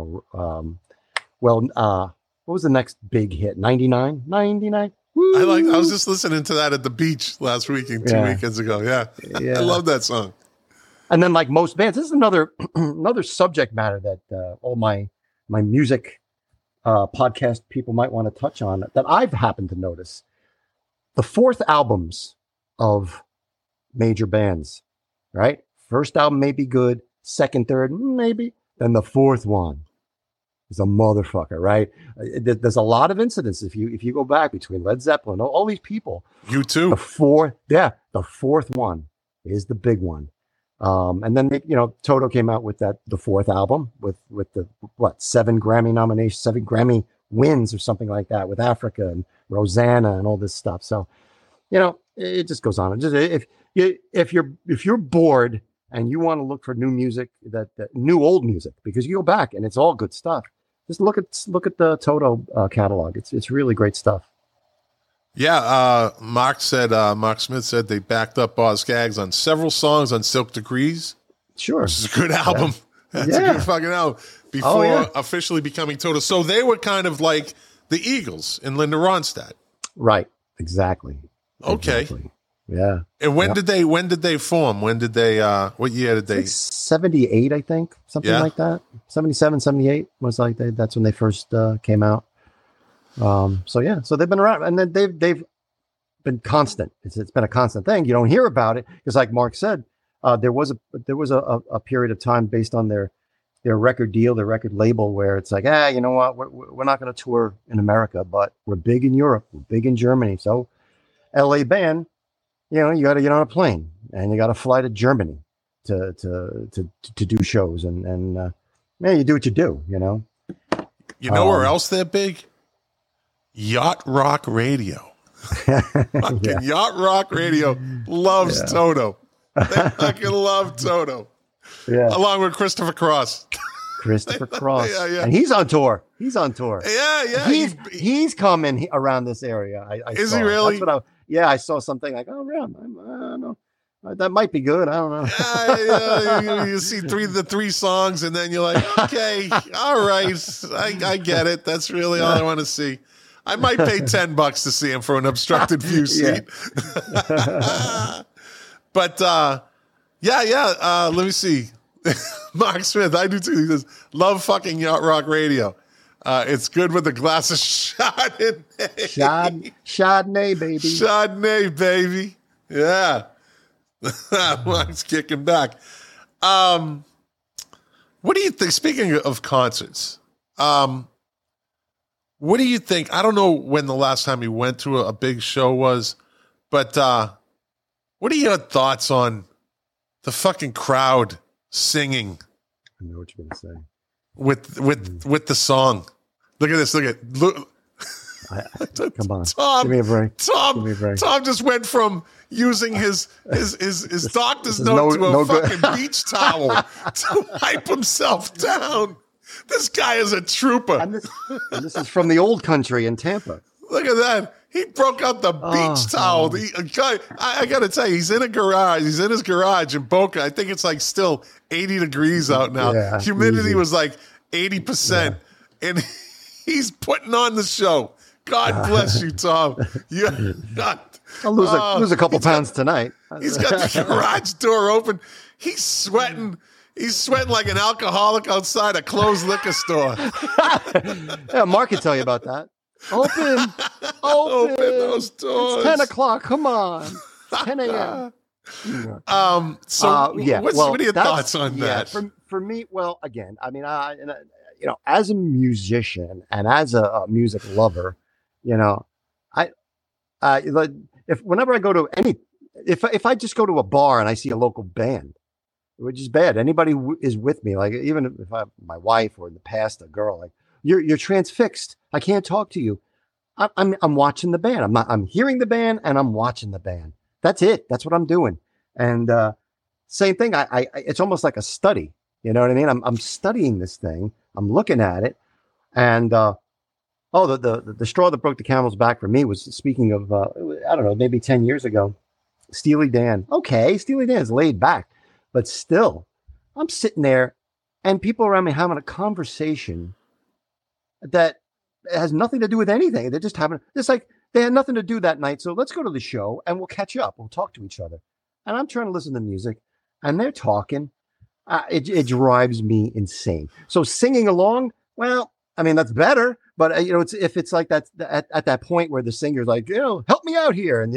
what was the next big hit? 99? 99? Woo! I was just listening to that at the beach last weekend, 2 weekends ago. Yeah. I love that song. And then, like most bands, this is another subject matter that all my music podcast people might want to touch on, that I've happened to notice. The 4th albums of major bands, right? First album may be good, second, third, maybe. Then the fourth one is a motherfucker, right? There's a lot of incidents if you go back between Led Zeppelin, all these people. U2. The fourth one is the big one. And then Toto came out with the fourth album with the 7 Grammy nominations, 7 Grammy wins or something like that with Africa and Rosanna and all this stuff. So, it just goes on. If you're bored and you want to look for new music, that new old music, because you go back and it's all good stuff. Just look at the Toto catalog. It's really great stuff. Yeah, Mark Smith said they backed up Boz Scaggs on several songs on Silk Degrees. Sure, which is a good album. Yeah. That's a good fucking album. Before officially becoming Toto, so they were kind of like the Eagles in Linda Ronstadt. Right. Exactly. Okay. Exactly. Yeah. And when did they form? When did they? What year did they? Like 78, I think, something like that. 77, 78 was like that's when they first came out. So they've been around, and then they've been constant. It's been a constant thing. You don't hear about it because, like Mark said, there was a period of time based on their record deal, their record label, where it's like, you know what, we're not going to tour in America, but we're big in Europe, we're big in Germany. So, LA band, you got to get on a plane and you got to fly to Germany to do shows, and you do what you do, where else they're big? Yacht Rock Radio. Yacht Rock Radio loves Toto. They fucking love Toto. Yeah. Along with Christopher Cross. Christopher Cross. Yeah. And he's on tour. Yeah. He's coming around this area. Is he really? I saw something like, oh, yeah, I don't know. That might be good. I don't know. You see the three songs, and then you're like, okay, all right. I get it. That's really all I want to see. I might pay $10 to see him for an obstructed view seat. But, let me see. Mark Smith, I do too. He says, love fucking Yacht Rock Radio. It's good with a glass of Chardonnay. Chardonnay, baby. Chardonnay, baby. Yeah. Mark's kicking back. What do you think? Speaking of concerts, what do you think? I don't know when the last time you went to a big show was, but what are your thoughts on the fucking crowd singing? I know what you're gonna say. With the song. Look at this. Look. Come on. Tom, give me a break. Tom just went from using his doctor's note to a fucking beach towel to wipe himself down. This guy is a trooper. And this is from the old country in Tampa. Look at that. He broke out the beach towel. I got to tell you, he's in a garage. He's in his garage in Boca. I think it's like still 80 degrees out now. Yeah, humidity was like 80%. Yeah. And he's putting on the show. God bless you, Tom. I'll lose a couple pounds tonight. He's got the garage door open. He's sweating. He's sweating like an alcoholic outside a closed liquor store. Yeah, Mark can tell you about that. Open those doors. It's 10 o'clock. Come on. 10 a.m. What are your thoughts on that? For me, well, again, I mean, as a musician and as a music lover, whenever I go to if I just go to a bar and I see a local band, which is bad, anybody is with me, like even if my wife or in the past a girl, like you're transfixed. I can't talk to you. I'm watching the band. I'm hearing the band and I'm watching the band. That's it. That's what I'm doing. And same thing. I it's almost like a study. You know what I mean? I'm studying this thing. I'm looking at it, and the straw that broke the camel's back for me was, speaking of I don't know, maybe 10 years ago, Steely Dan. Okay, Steely Dan is laid back, but still, I'm sitting there, and people around me having a conversation that has nothing to do with anything. They're just having, it's like they had nothing to do that night, so let's go to the show and we'll catch up. We'll talk to each other. And I'm trying to listen to music, and they're talking. It drives me insane. So singing along, well, I mean, that's better. But, if it's like that at that point where the singer's like, help me out here. And,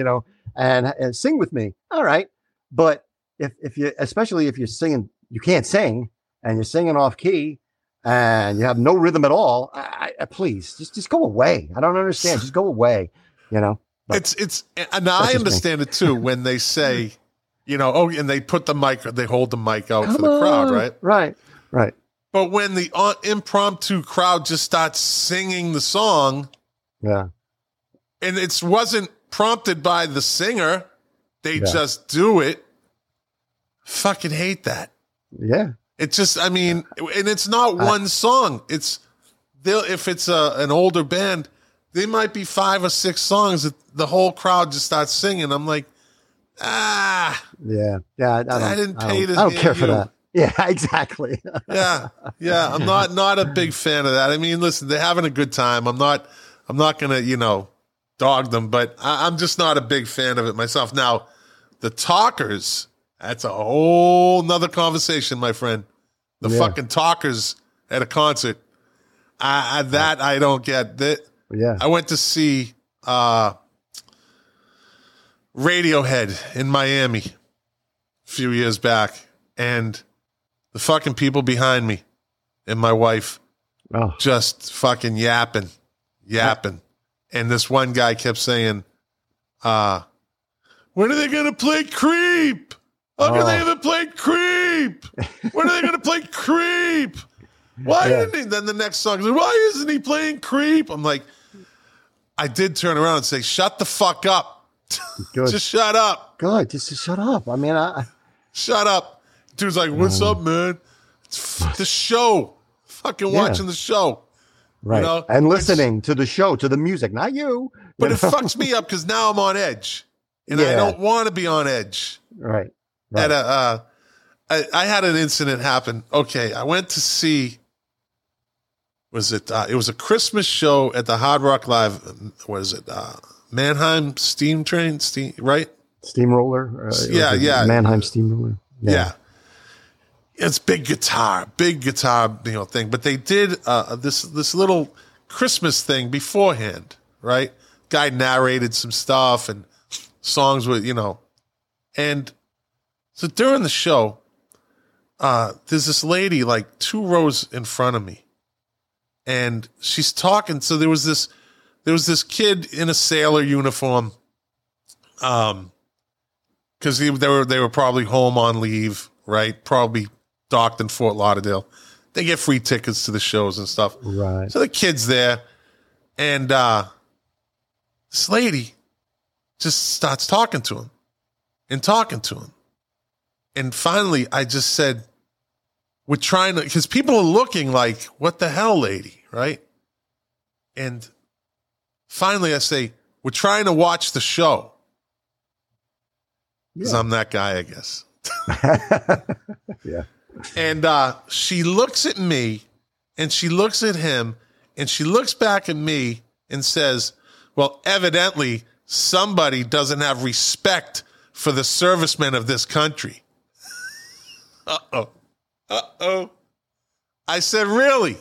and sing with me. All right. But especially if you're singing, you can't sing and you're singing off key and you have no rhythm at all, please just go away. I don't understand. Just go away, you know. But and I understand it too when they say, you know, and they put they hold the mic out for the crowd, right? Right. But when the impromptu crowd just starts singing the song, and it wasn't prompted by the singer, they just do it. Fucking hate that. Yeah. It's just, I mean, and it's not one song. If it's an older band, they might be 5 or 6 songs that the whole crowd just starts singing. I'm like, yeah. I didn't pay to. I don't care for that. Yeah, exactly. yeah. I'm not a big fan of that. I mean, listen, they're having a good time. I'm not gonna, you know, dog them, but I'm just not a big fan of it myself. Now, the talkers. That's a whole nother conversation, my friend. The fucking talkers at a concert. I don't get that. Yeah. I went to see Radiohead in Miami a few years back, and the fucking people behind me and my wife just fucking yapping. And this one guy kept saying, when are they going to play Creep? How can they even play Creep? When are they going to play Creep? Why didn't he? Then the next song is, why isn't he playing Creep? I'm like, I did turn around and say, shut the fuck up. Just shut up. Good. Just shut up. I mean, shut up. Dude's like, what's up, man? It's the show. Fucking watching the show. Right. You know? And listening to the show, to the music, not you. But it fucks me up because now I'm on edge. And I don't want to be on edge. Right. I had an incident happen. Okay, I went to see. It was a Christmas show at the Hard Rock Live. What is it? Mannheim right? Steamroller. Yeah. Mannheim Steamroller. Yeah. It's big guitar, thing. But they did this little Christmas thing beforehand, right? Guy narrated some stuff and songs with, and so during the show, there's this lady like 2 rows in front of me, and she's talking. So there was this kid in a sailor uniform, because they were probably home on leave, right? Probably docked in Fort Lauderdale. They get free tickets to the shows and stuff, right? So the kid's there, and this lady just starts talking to him. And finally, I just said, we're trying to, because people are looking like, what the hell, lady, right? And finally, I say, we're trying to watch the show. Because I'm that guy, I guess. Yeah. And she looks at me, and she looks at him, and she looks back at me and says, well, evidently, somebody doesn't have respect for the servicemen of this country. Uh-oh. I said, really?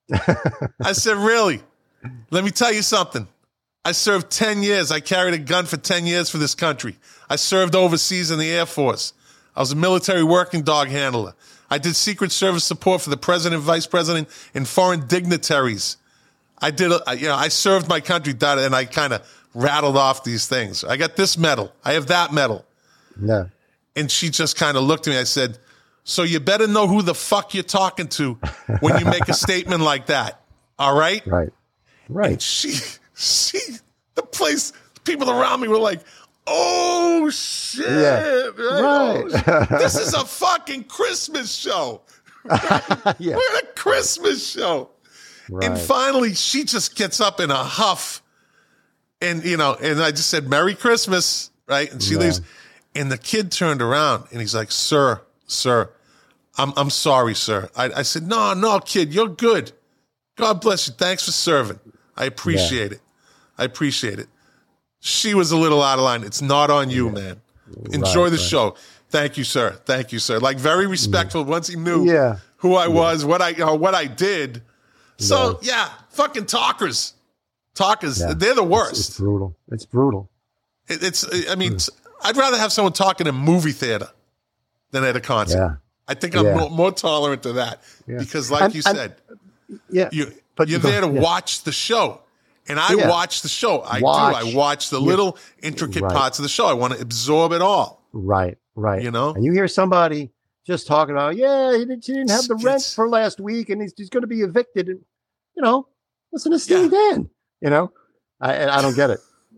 Let me tell you something. I served 10 years. I carried a gun for 10 years for this country. I served overseas in the Air Force. I was a military working dog handler. I did Secret Service support for the president, vice president, and foreign dignitaries. I served my country, and I kind of rattled off these things. I got this medal. I have that medal. Yeah. And she just kind of looked at me. I said, so you better know who the fuck you're talking to when you make a statement like that. All right? Right. And the people around me were like, oh, shit. Yeah. Right. Oh, this is a fucking Christmas show. Yeah. We're at a Christmas show. Right. And finally, she just gets up in a huff. And, and I just said, Merry Christmas, right? And she leaves. And the kid turned around, and he's like, Sir, I'm sorry, sir. I said, no, kid, you're good. God bless you. Thanks for serving. I appreciate it. She was a little out of line. It's not on you, man. Enjoy the show. Thank you, sir. Like, very respectful once he knew who I was, what I did. So, fucking talkers. They're the worst. It's brutal. I mean, I'd rather have someone talk in a movie theater than at a concert. Yeah. I think I'm more tolerant to that because, like you said, you're there to watch the show. And I watch the show. I watch the little intricate parts of the show. I want to absorb it all. Right. You know? And you hear somebody just talking about, he didn't have the rent for last week and he's going to be evicted. And, listen to Steely Dan. I don't get it.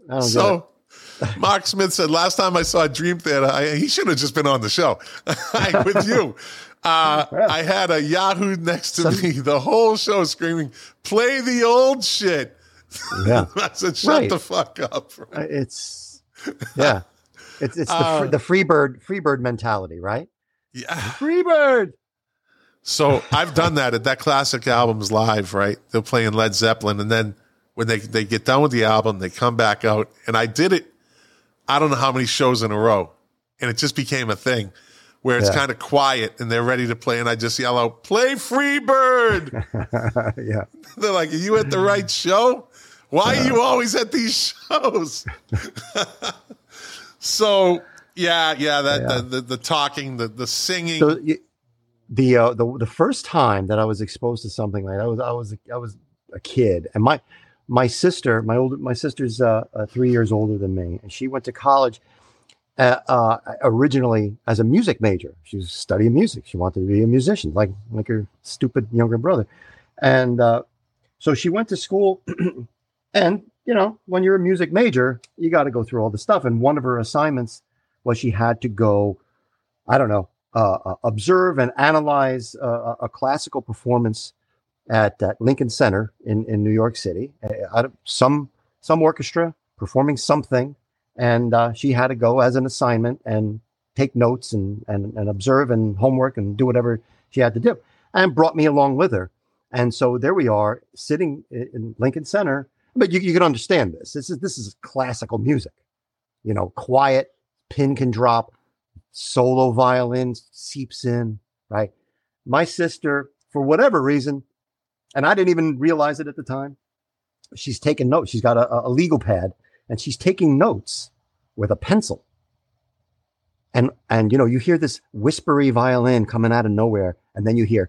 Mark Smith said, last time I saw Dream Theater, he should have just been on the show with you. I had a Yahoo next to me the whole show screaming, play the old shit. Yeah. I said, shut the fuck up. It's the Freebird mentality, right? Yeah. Freebird. So I've done that at that classic albums live, right? They're playing Led Zeppelin. And then when they get done with the album, they come back out. And I did it, I don't know how many shows in a row. And it just became a thing where it's kind of quiet and they're ready to play. And I just yell out, play Freebird. Yeah. They're like, are you at the right show? Why are you always at these shows? So, the talking, the singing. So the first time that I was exposed to something like that, I was a kid, and my sister's 3 years older than me, and she went to college originally as a music major. She was studying music. She wanted to be a musician, like her stupid younger brother, and so she went to school. And when you're a music major, you got to go through all the stuff. And one of her assignments was she had to go, observe and analyze a classical performance at Lincoln Center in New York City, some orchestra performing something, and she had to go as an assignment and take notes and observe and homework and do whatever she had to do, and brought me along with her. And so there we are sitting in Lincoln Center, but you can understand this. This is classical music, quiet, pin can drop, solo violin seeps in, right? My sister, for whatever reason, and I didn't even realize it at the time, she's taking notes. She's got a legal pad and she's taking notes with a pencil. And you hear this whispery violin coming out of nowhere, and then you hear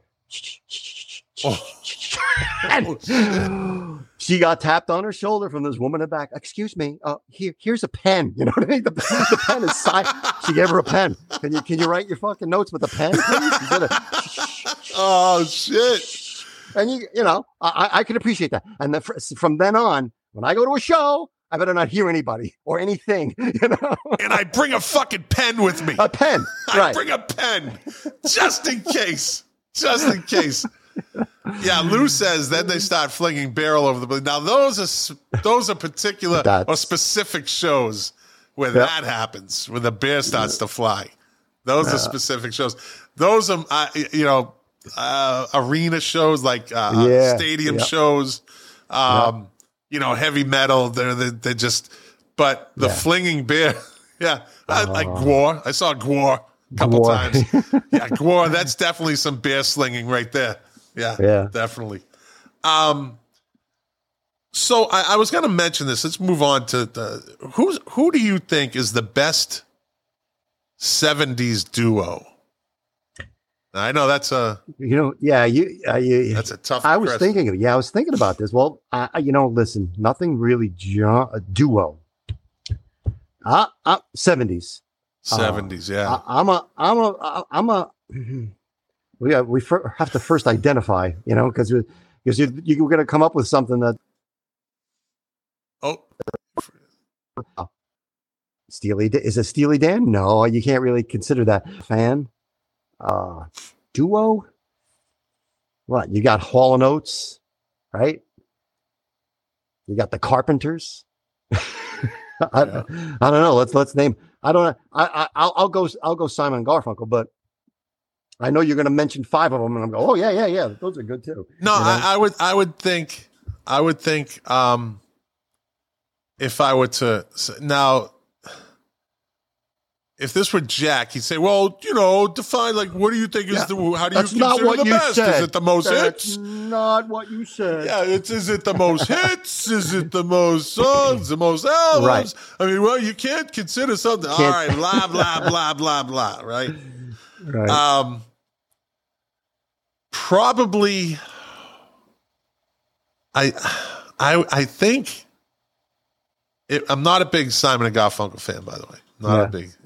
and she got tapped on her shoulder from this woman in the back. Excuse me, here's a pen. You know what I mean? The pen is silent. She gave her a pen. Can you write your fucking notes with a pen, please? Oh shit! And I can appreciate that. And from then on, when I go to a show, I better not hear anybody or anything. And I bring a fucking pen with me. A pen. Right. I bring a pen just in case. Just in case. Yeah, Lou says then they start flinging barrel over the place. Now those are particular or specific shows where that happens, where the bear starts to fly. Those are specific shows. Those are arena shows, like stadium shows. Heavy metal. They're just. But the flinging bear. Yeah, like Gwar. I saw Gwar a couple times. Yeah, Gwar. That's definitely some bear slinging right there. Yeah, definitely. So I was going to mention this. Let's move on to who do you think is the best 70s duo? I know that's a that's a tough. I was thinking about this. Well, listen, nothing really duo. 70s. 70s, yeah. We have to first identify, because you're going to come up with something that. Steely is a Steely Dan? No, you can't really consider that fan. Duo. What you got? Hall & Oates, right? You got the Carpenters. I don't know. Let's name. I don't know. I'll go Simon and Garfunkel, but I know you're going to mention 5 of them, and I'm going, oh yeah, those are good too. No, I would think if I were to now, if this were Jack, he'd say, well, define, like, what do you think is how do you consider the best? Said. Is it the most That's hits? Not what you said. Yeah, is it the most hits? Is it the most songs, the most albums? Right. I mean, well, you can't consider something. All right, blah, blah, blah, blah, blah, right? Right. Probably, I think, I'm not a big Simon and Garfunkel fan, by the way. Not a big,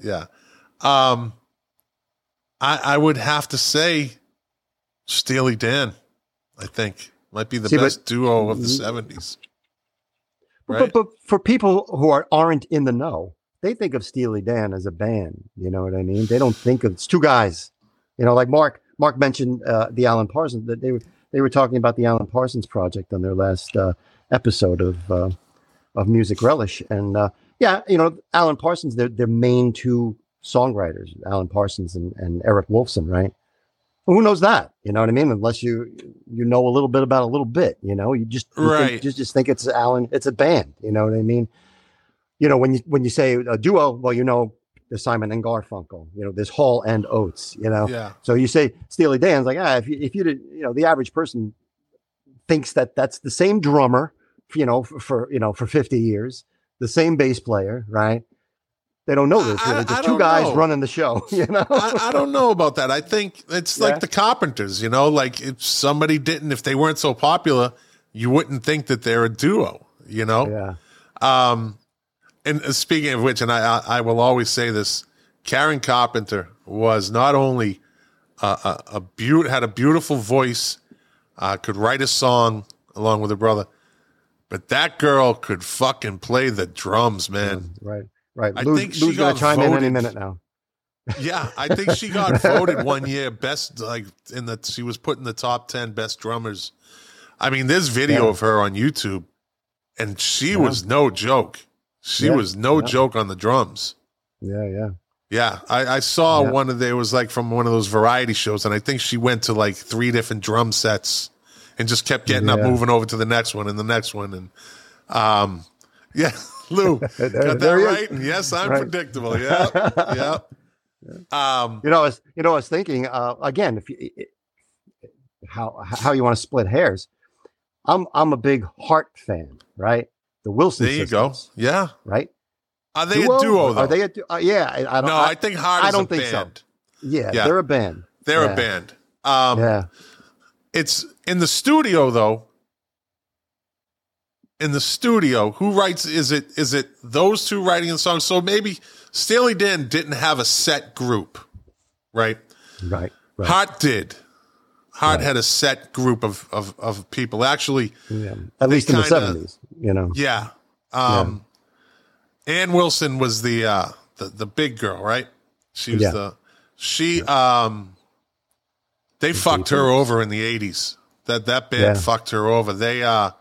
I would have to say Steely Dan, I think, might be the best duo of the 70s. Right? But for people who aren't in the know, they think of Steely Dan as a band. You know what I mean? They don't think of it's two guys. Like Mark mentioned the Alan Parsons, that they were talking about the Alan Parsons project on their last episode of Music Relish, and Alan Parsons, their main two songwriters, Alan Parsons and Eric Wolfson, right? Well, who knows that? You know what I mean? Unless you know a little bit about a little bit, you just think it's Alan, it's a band. You know what I mean? When you say a duo, well, there's Simon and Garfunkel, there's Hall and Oates, Yeah. So you say Steely Dan's like, if you did, the average person thinks that that's the same drummer, for 50 years, the same bass player, right? They don't know this. Really. There's two guys running the show. I don't know about that. I think it's like the Carpenters. Like if somebody if they weren't so popular, you wouldn't think that they're a duo. Yeah. And speaking of which, and I will always say this, Karen Carpenter was not only had a beautiful voice, could write a song along with her brother, but that girl could fucking play the drums, man. Right. I think she's going to chime in any minute now. Yeah, I think she got voted one year best, she was put in the top 10 best drummers. I mean, there's video of her on YouTube, and she was no joke. She was no joke on the drums. Yeah. Yeah, I saw there was like from one of those variety shows, and I think she went to like 3 different drum sets and just kept getting up, moving over to the next one and the next one. And Lou, got that right? And yes, I'm predictable. Yeah. I was thinking again, how you want to split hairs. I'm a big Heart fan, right? The Wilson There you sisters, go. Yeah. Right? Are they a duo, though? Are they a duo? I think Heart is a band. So. Yeah, they're a band. They're a band. It's in the studio, though. In the studio, who writes? Is it those two writing the songs? So maybe Steely Dan didn't have a set group, right? Right. Heart did. Heart had a set group of people. Actually, at least in the 70s, Yeah. Ann Wilson was the big girl, right? She was they fucked her over in the 80s. That band fucked her over. They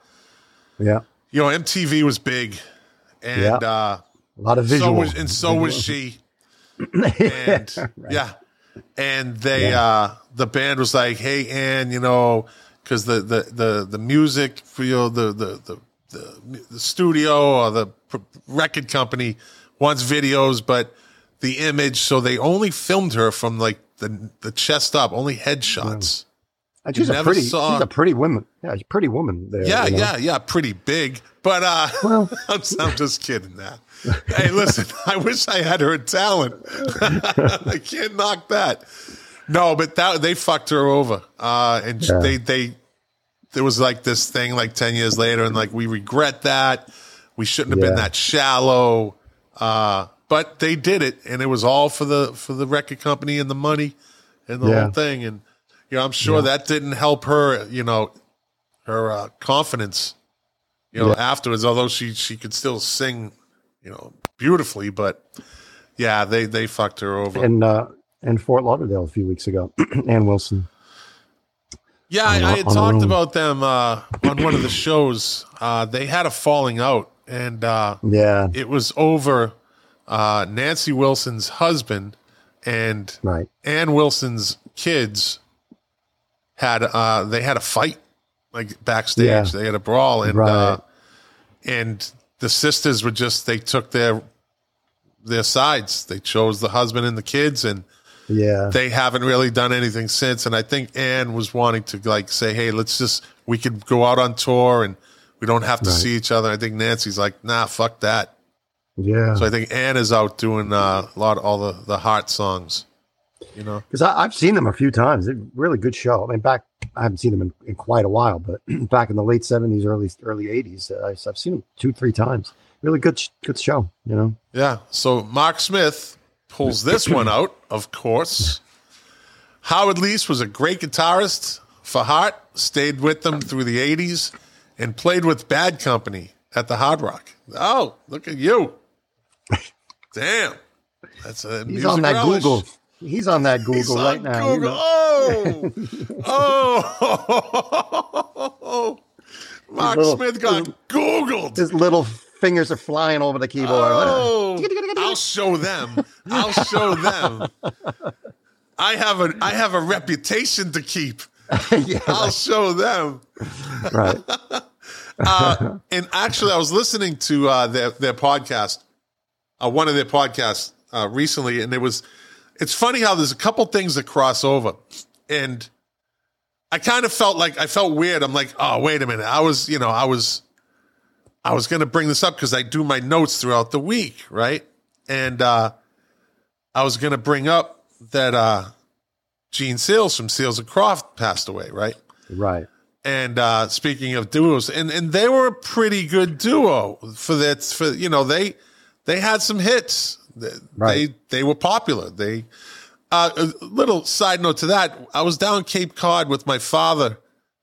MTV was big, and a lot of visual, so was she. And and they the band was like, hey, Ann, because the music for the studio or the record company wants videos, but the image, so they only filmed her from like the chest up, only headshots. And she's a pretty woman. Yeah, she's a pretty woman there. Yeah, pretty big. But I'm just kidding now. Hey, listen, I wish I had her talent. I can't knock that. No, but they fucked her over. And there was like this thing like 10 years later, and like, we regret that. We shouldn't have been that shallow. But they did it, and it was all for the record company and the money and the whole thing. And I'm sure that didn't help her, her confidence, afterwards, although she could still sing, beautifully, but they fucked her over. In Fort Lauderdale a few weeks ago, Ann Wilson. Yeah, I had talked about them on one of the shows. They had a falling out, and it was over Nancy Wilson's husband and Ann Wilson's kids had a fight like backstage. Yeah. They had a brawl, and the sisters were they took their their sides. They chose the husband and the kids, and they haven't really done anything since. And I think Ann was wanting to like say, hey, we could go out on tour and we don't have to see each other. I think Nancy's like, nah, fuck that. Yeah. So I think Ann is out doing all the heart songs, you know. Because I've seen them a few times. They're really good show. I mean, I haven't seen them in quite a while, but back in the late 70s, early 80s, I've seen them 2-3 times. Really good show, you know. Yeah. So Mark Smith pulls this one out, of course. Howard Leese was a great guitarist for Heart, stayed with them through the 80s, and played with Bad Company at the Hard Rock. Oh, look at you. Damn. That's a He's on that relish. Google. He's on that Google right now. Google. You know? Oh. Mark Smith got Googled. His little fingers are flying over the keyboard. Oh, I'll show them. I have a reputation to keep. I'll show them. Right. And actually, I was listening to their podcast, one of their podcasts recently, and it's funny how there's a couple things that cross over, and I kind of felt weird. I'm like, oh, wait a minute. I was going to bring this up because I do my notes throughout the week, right? And I was going to bring up that Gene Seals from Seals and Croft passed away, right? Right. And speaking of duos, and they were a pretty good duo they had some hits. Right. They were popular. A little side note to that, I was down Cape Cod with my father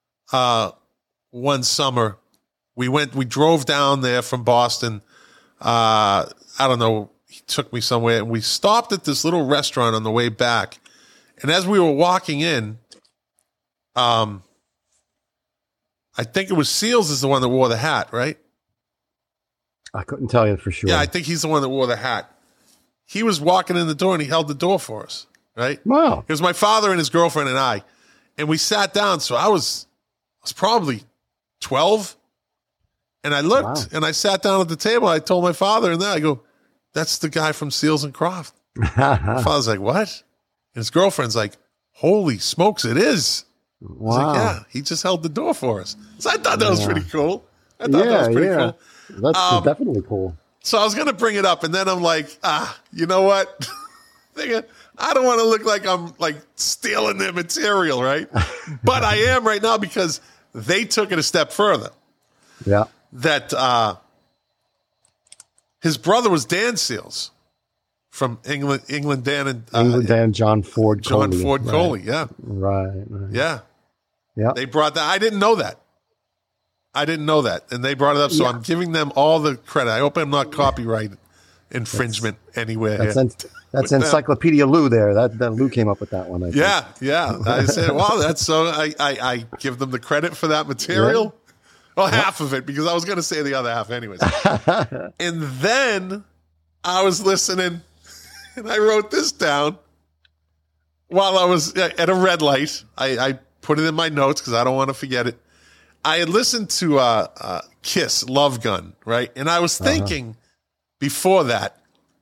one summer. We drove down there from Boston. I don't know, he took me somewhere, and we stopped at this little restaurant on the way back. And as we were walking in, I think it was Seals is the one that wore the hat, right? I couldn't tell you for sure. Yeah, I think he's the one that wore the hat. He was walking in the door, and he held the door for us, right? Wow. It was my father and his girlfriend and I. And we sat down. So I was probably 12. And I looked, and I sat down at the table. I told my father, and then I go, that's the guy from Seals and Croft. My father's like, what? And his girlfriend's like, holy smokes, it is. I was like, yeah, he just held the door for us. So I thought that was pretty cool. Cool. That's definitely cool. So I was going to bring it up, and then I'm like, you know what? I don't want to look like I'm like stealing their material, right? But I am right now because they took it a step further. Yeah. That his brother was Dan Seals from England Dan and John Ford Coley. Coley, yeah. Right. Yeah. Yeah. They brought that. I didn't know that. And they brought it up, so I'm giving them all the credit. I hope I'm not copyright infringement anywhere here. That's Encyclopedia Lou there. That Lou came up with that one. I think. Yeah. I said, wow, that's so. I give them the credit for that material. Yeah. Well, half of it, because I was going to say the other half anyways. And then I was listening, and I wrote this down while I was at a red light. I put it in my notes because I don't want to forget it. I had listened to Kiss, Love Gun, right? And I was thinking before that,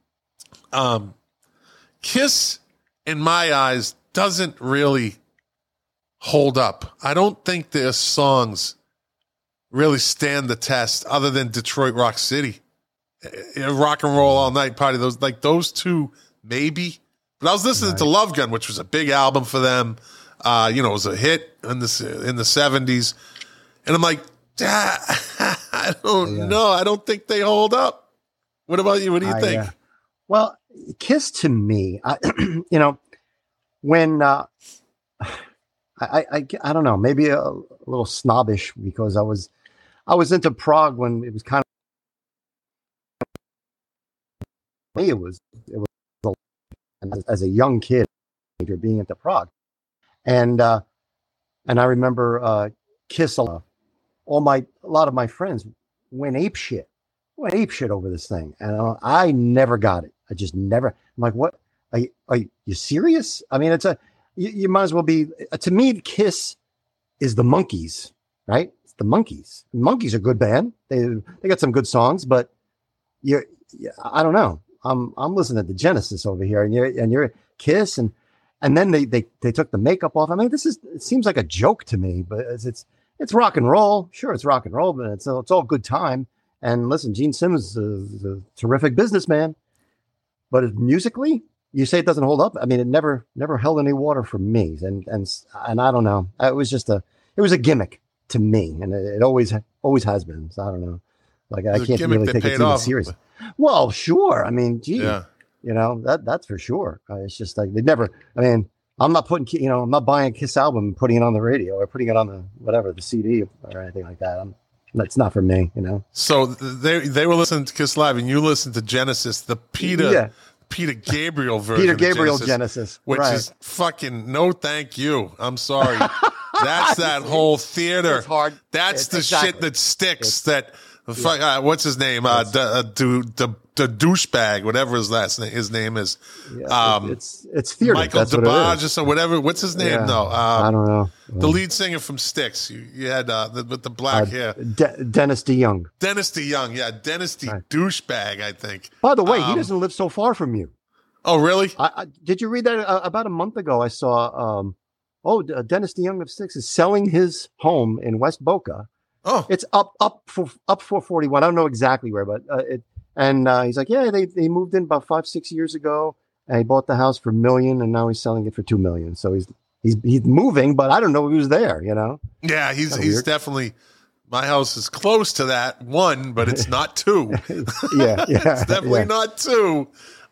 Kiss, in my eyes, doesn't really hold up. I don't think their songs really stand the test other than Detroit Rock City. Rock and Roll All Night Party, those two, maybe. But I was listening to Love Gun, which was a big album for them. It was a hit in the 70s. And I'm like, I don't know. I don't think they hold up. What about you? What do you think? Well, Kiss to me, when I don't know, maybe a little snobbish because I was into prog when it was kind of it was as a young kid being into prog, and I remember Kiss. A lot of my friends went ape shit over this thing, and I never got it. I just never. I'm like, what? Are you serious? I mean, you might as well be. To me, Kiss is the Monkees, right? It's the Monkees. The Monkees are a good band. They got some good songs, but I don't know. I'm listening to Genesis over here, and you're Kiss, and then they took the makeup off. I mean, it seems like a joke to me, but it's rock and roll. Sure, it's rock and roll, but it's all good time. And listen, Gene Simmons is a terrific businessman, but musically, you say it doesn't hold up. I mean, it never held any water for me, and I don't know. It was a gimmick to me, and it always has been. So I don't know. Like, I can't really take it too serious. Well, sure. I mean, gee, that's for sure. It's just like they never. I mean, I'm not buying a Kiss album and putting it on the radio or putting it on the CD or anything like that. That's not for me, So they were listening to Kiss Live, and you listened to Genesis, the Peter Gabriel version. Peter Gabriel Genesis, which is fucking no, thank you. I'm sorry. That's that whole theater. It's hard. That's the shit that sticks. What's his name? The douchebag, whatever his name is. Yeah, it's theater. Michael DeBarge or whatever. What's his name? Yeah, no, I don't know. The lead singer from Styx. You had with the black hair. Dennis DeYoung. Dennis DeYoung. Yeah, Dennis douchebag. I think. By the way, he doesn't live so far from you. Oh, really? Did you read that about a month ago? I saw. Dennis DeYoung of Styx is selling his home in West Boca. Oh, it's up for 41. I don't know exactly where, but he's like, yeah, they moved in about 5-6 years ago, and he bought the house for $1 million, and now he's selling it for $2 million. So he's moving, but I don't know who's there. Yeah, he's definitely. My house is close to that one, but it's not two. yeah, it's definitely not two.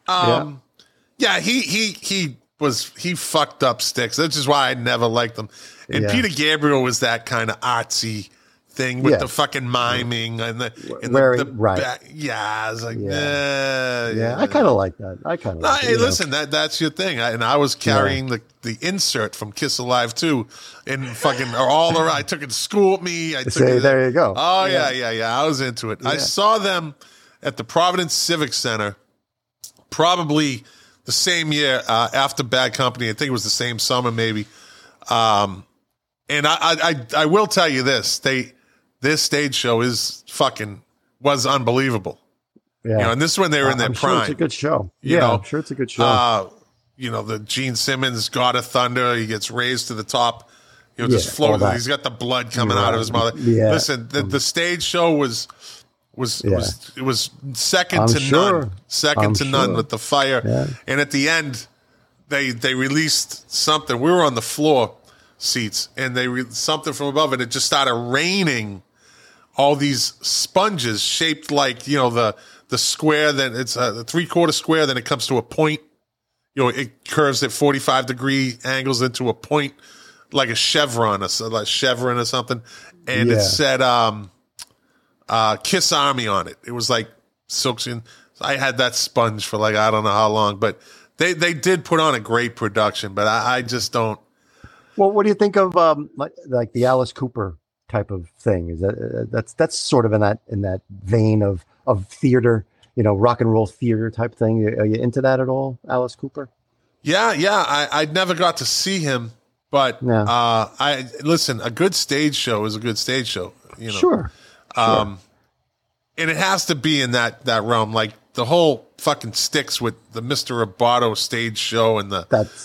He fucked up Styx. That's just why I never liked them. And Peter Gabriel was that kind of artsy thing with the fucking miming and the back. Yeah, I was like, I kind of like that. Hey, listen, that's your thing. I was carrying the insert from Kiss Alive too, and fucking all around. I took it to school with me. There you go. Oh yeah. I was into it. Yeah. I saw them at the Providence Civic Center, probably the same year after Bad Company. I think it was the same summer, maybe. And I will tell you this: this stage show was unbelievable. Yeah, and this is when they were in their prime. Sure it's a good show. I'm sure it's a good show. The Gene Simmons, God of Thunder, he gets raised to the top. Just floating. He's got the blood coming out of his mouth. Yeah. Listen, the stage show was second to none. Second to none with the fire. Yeah. And at the end, they released something. We were on the floor seats, and they something from above, and it just started raining all these sponges shaped like the square. Then it's a 3/4 square. Then it comes to a point. It curves at 45-degree angles into a point, like a chevron, or something. And it said Kiss Army on it. It was like silkscreen. I had that sponge for I don't know how long, but they did put on a great production, but I just don't. Well, what do you think of like the Alice Cooper type of thing? Is that's sort of in that vein of theater, rock and roll theater type thing? Are you into that at all, Alice Cooper? Yeah. I never got to see him, but I listen. A good stage show is a good stage show. Sure. And it has to be in that realm, like the whole fucking Styx with the Mr. Roboto stage show and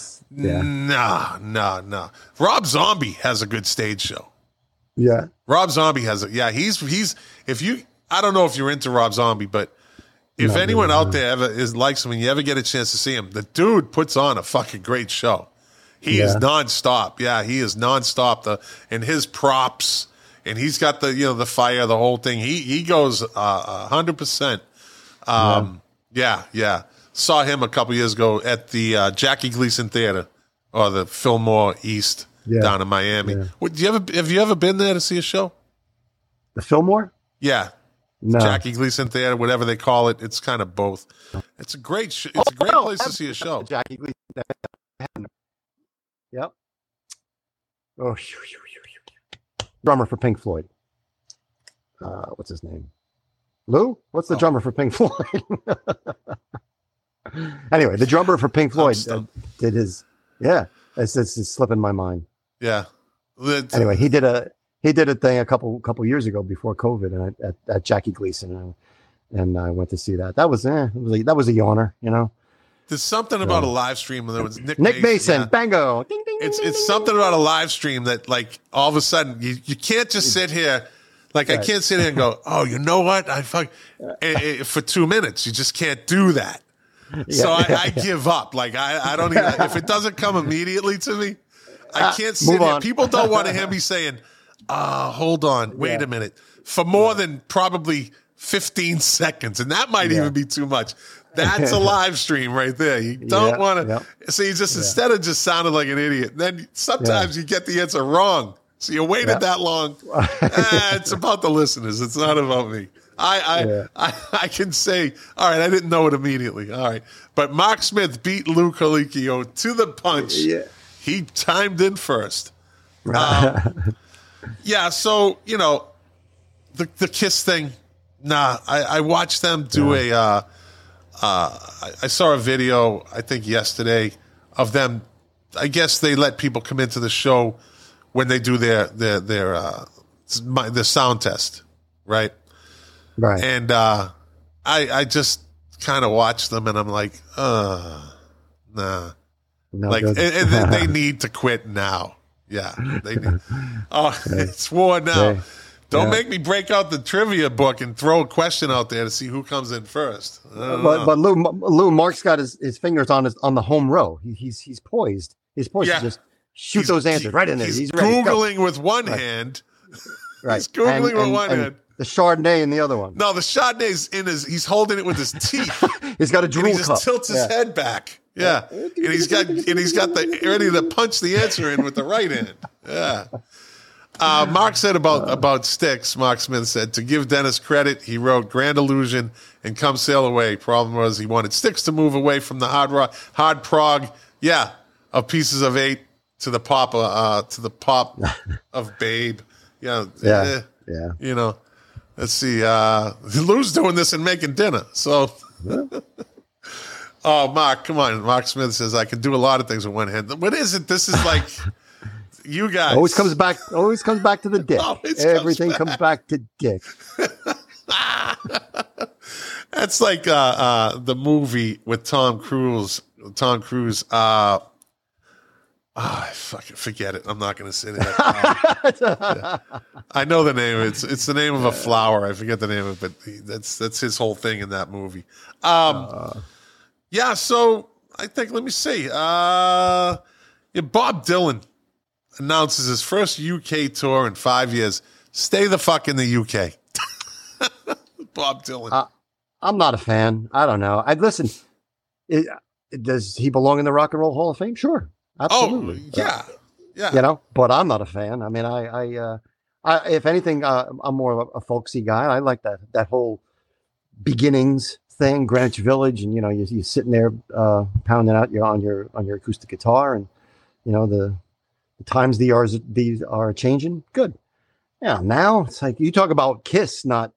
No. Rob Zombie has a good stage show. Yeah. Rob Zombie has he's if you, I don't know if you're into Rob Zombie, but if anyone out there likes him and you ever get a chance to see him, the dude puts on a fucking great show. He is nonstop. Yeah, he is nonstop. And his props, and he's got the fire, the whole thing. He goes 100%. Yeah. Saw him a couple years ago at the Jackie Gleason Theater, or the Fillmore East down in Miami. Yeah. Have you ever been there to see a show? The Fillmore? Yeah. No. Jackie Gleason Theater, whatever they call it. It's kind of both. It's a great it's a great place to see a show. Jackie Gleason. Yep. Oh, drummer for Pink Floyd. What's his name? Lou? What's the drummer for Pink Floyd? Anyway, the drummer for Pink Floyd did his. Yeah, it's slipping my mind. Yeah. Anyway, he did a thing a couple years ago before COVID, and at Jackie Gleason, and I went to see that. That was that was a yawner, you know. There's something about a live stream when there was Nick Mason, yeah. Bango. Ding, ding, It's ding, something about a live stream that, like, all of a sudden you can't just sit here. Like, right. I can't sit here and go, oh, you know what? I fuck for 2 minutes. You just can't do that. Yeah, so I give up. Like, I don't even, if it doesn't come immediately to me, I can't sit here. People don't want to hear me saying, hold on, wait a minute, for more than probably 15 seconds. And that might even be too much. That's a live stream right there. You don't want to. So you just, instead of just sounding like an idiot, then sometimes you get the answer wrong. So you waited that long. It's about the listeners. It's not about me. I can say, all right, I didn't know it immediately. All right. But Mark Smith beat Lou Colicchio to the punch. Yeah. He timed in first. So, you know, the Kiss thing, I watched them do I saw a video, I think yesterday, of them. I guess they let people come into the show when they do their sound test, right? Right. And I just kind of watch them, and I'm like, nah. No, like, and they need to quit now. Yeah, they need. It's war now. Don't make me break out the trivia book and throw a question out there to see who comes in first. But Lou, Mark's got his fingers on the home row. He's poised. He's poised to just shoot those answers right in there. He's ready. Googling with one hand. Right. He's Googling with one hand. The Chardonnay in the other one. No, the Chardonnay's he's holding it with his teeth. He's got a drool cup. He just tilts his head back. Yeah. And he's got the ready to punch the answer in with the right hand. Yeah. Mark said about Styx, Mark Smith said, to give Dennis credit, he wrote Grand Illusion and Come Sail Away. Problem was he wanted Styx to move away from the hard prog, of Pieces of Eight to the pop of Babe. You know, let's see. Lou's doing this and making dinner. So, Mark, come on. Mark Smith says, I can do a lot of things with one hand. What is it? This is like... You guys always comes back to the dick. Everything comes back to dick. That's like the movie with Tom Cruise. I fucking forget it. I'm not going to say that. I know the name. It's the name of a flower. I forget the name of it, but that's his whole thing in that movie. So I think, let me see. Bob Dylan announces his first UK tour in 5 years. Stay the fuck in the UK. Bob Dylan. I'm not a fan. I don't know. Listen. Does he belong in the Rock and Roll Hall of Fame? Sure, absolutely. Oh, yeah. You know, but I'm not a fan. I mean, I if anything, I'm more of a folksy guy. I like that whole beginnings thing, Greenwich Village, and you know, you're sitting there pounding out on your acoustic guitar, and you know the times these are changing. Good. Yeah. Now it's like you talk about Kiss, not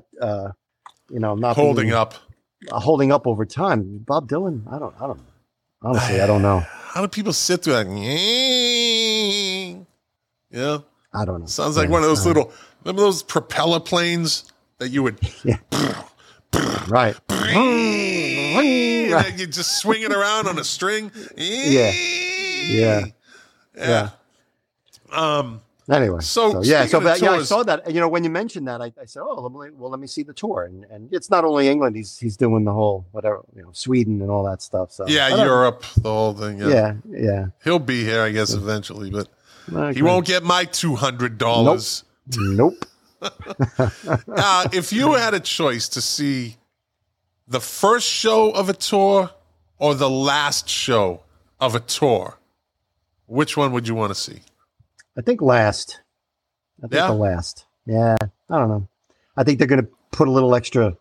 holding up over time. Bob Dylan, I don't honestly, I don't know. How do people sit through that? Yeah. I don't know. Sounds like one of those remember those propeller planes that you would right. You just swing it around on a string. Yeah. Anyway, I saw that. You know, when you mentioned that, I said, let me see the tour, and it's not only England. He's doing the whole whatever, you know, Sweden and all that stuff. So Europe, the whole thing. Yeah. He'll be here, I guess, eventually, but he won't get my $200. Nope. If you had a choice to see the first show of a tour or the last show of a tour, which one would you want to see? I think last. The last. Yeah, I don't know. I think they're going to put a little extra.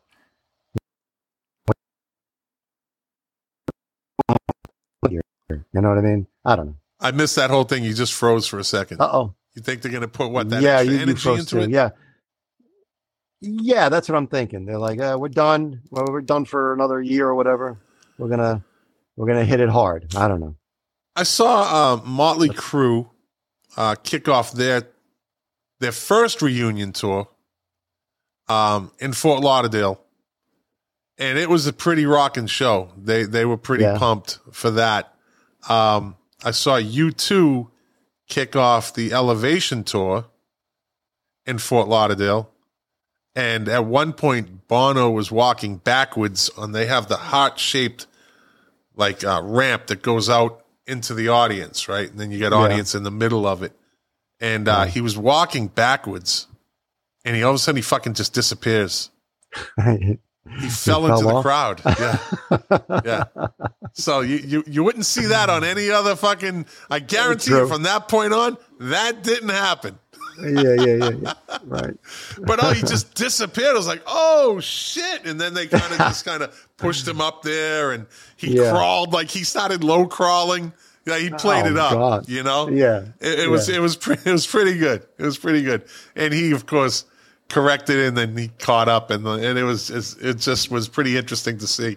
You know what I mean? I don't know. I missed that whole thing. You just froze for a second. Uh-oh. You think they're going to put extra energy into it? Yeah. Yeah, that's what I'm thinking. They're like, we're done. Well, we're done for another year or whatever. We're gonna hit it hard. I don't know. I saw Motley Crue kick off their first reunion tour in Fort Lauderdale and it was a pretty rocking show. They were pretty pumped for that. I saw U2 kick off the Elevation tour in Fort Lauderdale. And at one point, Bono was walking backwards they have the heart-shaped ramp that goes out into the audience, right? And then you get audience in the middle of it. And he was walking backwards, and all of a sudden he fucking just disappears. He fell into the crowd. Yeah. Yeah. So you wouldn't see that on any other fucking, I guarantee you from that point on, that didn't happen. Yeah. Right. But he just disappeared. I was like, oh shit. And then they kind of pushed him up there, and he crawled, he started low crawling. Yeah, he played it up, God. Yeah. It was pretty good. It was pretty good. And he, of course, corrected it, and then he caught up, and it just was pretty interesting to see.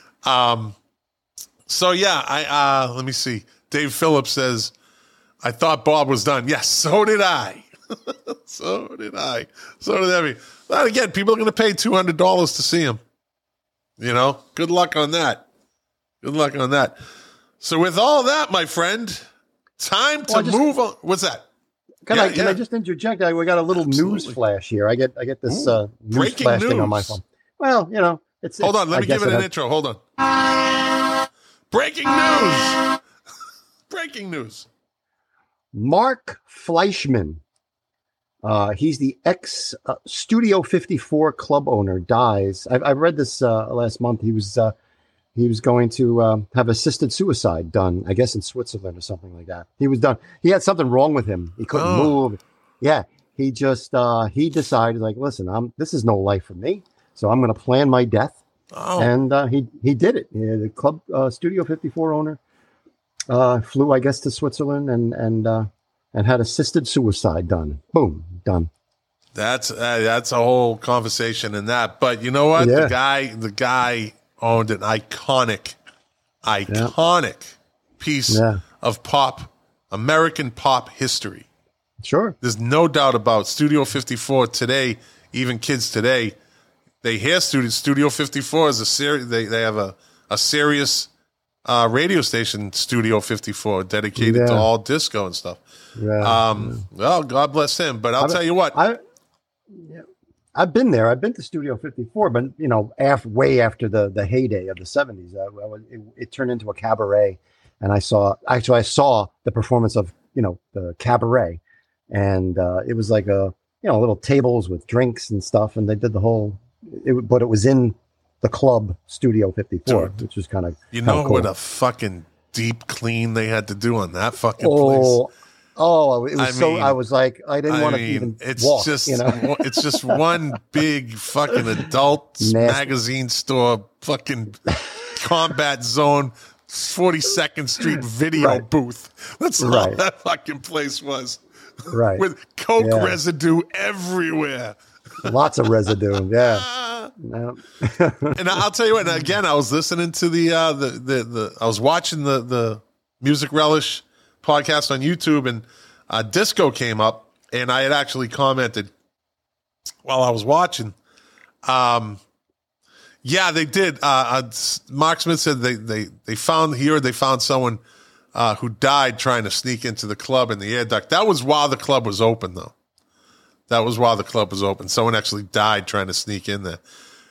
So yeah, let me see. Dave Phillips says, I thought Bob was done. Yes, so did I. So did Evie. But again, people are going to pay $200 to see him. Good luck on that. So with all that, my friend, time to move on. What's that? Can I just interject? We got a little news flash here. I get this news flash thing on my phone. Well, it's. Hold on, let me give it an intro. Hold on. Breaking news. Breaking news. Mark Fleischman. He's the ex Studio 54 club owner. Dies. I read this last month. He was going to have assisted suicide done, I guess in Switzerland or something like that. He was done. He had something wrong with him. He couldn't move. Yeah. He just, he decided listen, this is no life for me. So I'm going to plan my death. Oh. And he did it. The club Studio 54 owner flew, I guess, to Switzerland and had assisted suicide done. Boom, done. That's a whole conversation in that. But you know what? Yeah. The guy owned an iconic piece of American pop history. Sure. There's no doubt about Studio 54 today, even kids today, they hear Studio 54 is a series. They have a serious radio station, Studio 54, dedicated to all disco and stuff. Yeah. Well, God bless him. But I'll tell you what. I've been there. I've been to Studio 54, but way after the heyday of the 70s, it turned into a cabaret, and I saw the performance of the cabaret, and it was like little tables with drinks and stuff, and they did the whole. But it was in the club Studio 54, which was kind of cool. What a fucking deep clean they had to do on that fucking place. Oh, it was I was like, I didn't want to even walk. It's just one big fucking adult magazine store, fucking Combat Zone, 42nd Street video booth. That's all that fucking place was. Right. With coke residue everywhere. Lots of residue. Yeah. No. And I'll tell you what, again, I was listening to I was watching the Music Relish podcast on YouTube, and disco came up, and I had actually commented while I was watching. Yeah, they did. Mark Smith said they found someone who died trying to sneak into the club in the air duct. That was while the club was open, though. Someone actually died trying to sneak in there.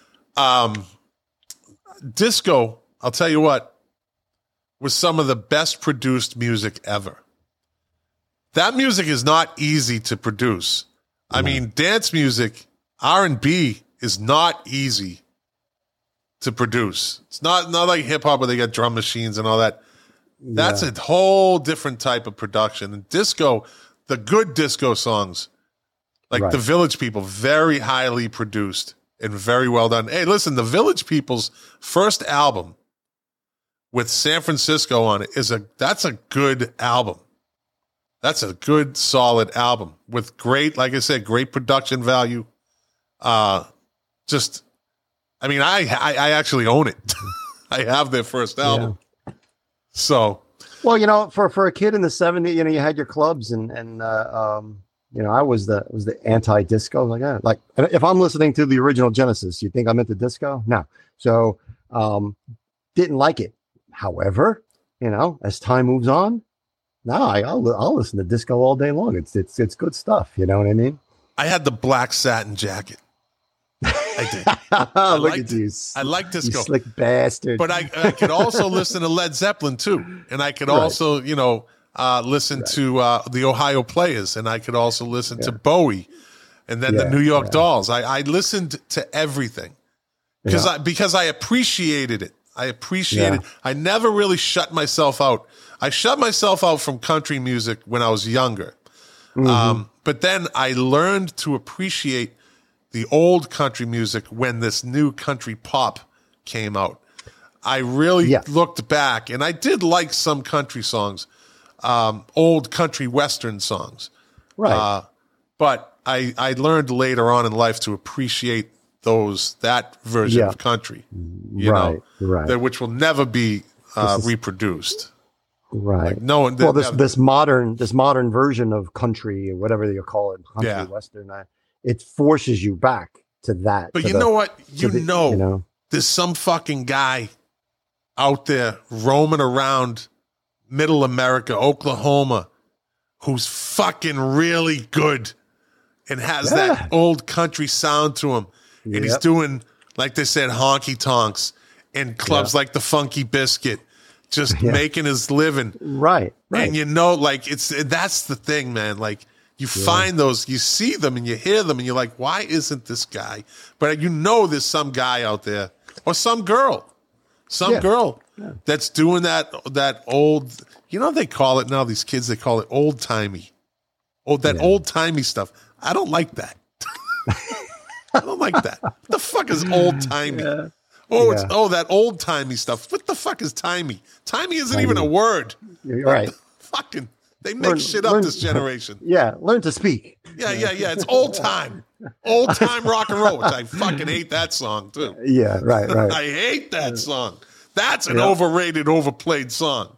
Disco, I'll tell you what, was some of the best produced music ever. That music is not easy to produce. I mean, dance music, R&B is not easy to produce. It's not like hip hop where they got drum machines and all that. That's a whole different type of production. And disco, the good disco songs, like the Village People, very highly produced and very well done. Hey, listen, the Village People's first album with San Francisco on it that's a good album. That's a good, solid album with great, like I said, great production value. I actually own it. I have their first album. Yeah. So, well, for a kid in the 70s, you had your clubs and I was the anti-disco. Like if I'm listening to the original Genesis, you think I'm into disco? No. So didn't like it. However, as time moves on, now I'll listen to disco all day long. It's good stuff. You know what I mean? I had the black satin jacket. I did. Look at you. I like disco. You slick bastard. But I could also listen to Led Zeppelin too. And I could also, listen to the Ohio Players, and I could also listen to Bowie and then the New York Dolls. I listened to everything because I appreciated it. I never really shut myself out. I shut myself out from country music when I was younger. But then I learned to appreciate the old country music when this new country pop came out. I really looked back, and I did like some country songs, old country western songs. Right. But I learned later on in life to appreciate that version of country, which will never be reproduced. Right. Like this modern version of country, or whatever you call it, country western, it forces you back to that. But you know what? There's some fucking guy out there roaming around middle America, Oklahoma, who's fucking really good and has that old country sound to him. And he's doing, like they said, honky tonks in clubs like the Funky Biscuit, just making his living. Right. And that's the thing, man. Like, you find those, you see them and you hear them and you're like, why isn't this guy? But there's some guy out there or some girl that's doing that old, they call it now, these kids, they call it old timey. Old timey stuff. I don't like that. I don't like that. What the fuck is old timey? That old timey stuff. What the fuck is timey? Timey isn't even a word. You're right. They make shit up this generation. Learn to speak. Yeah. It's old time. Old time rock and roll, which I fucking hate that song too. Yeah, right. I hate that song. That's an overrated, overplayed song.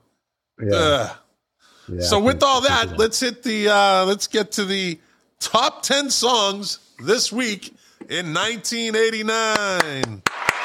So with all that, let's get to the top 10 songs this week in 1989.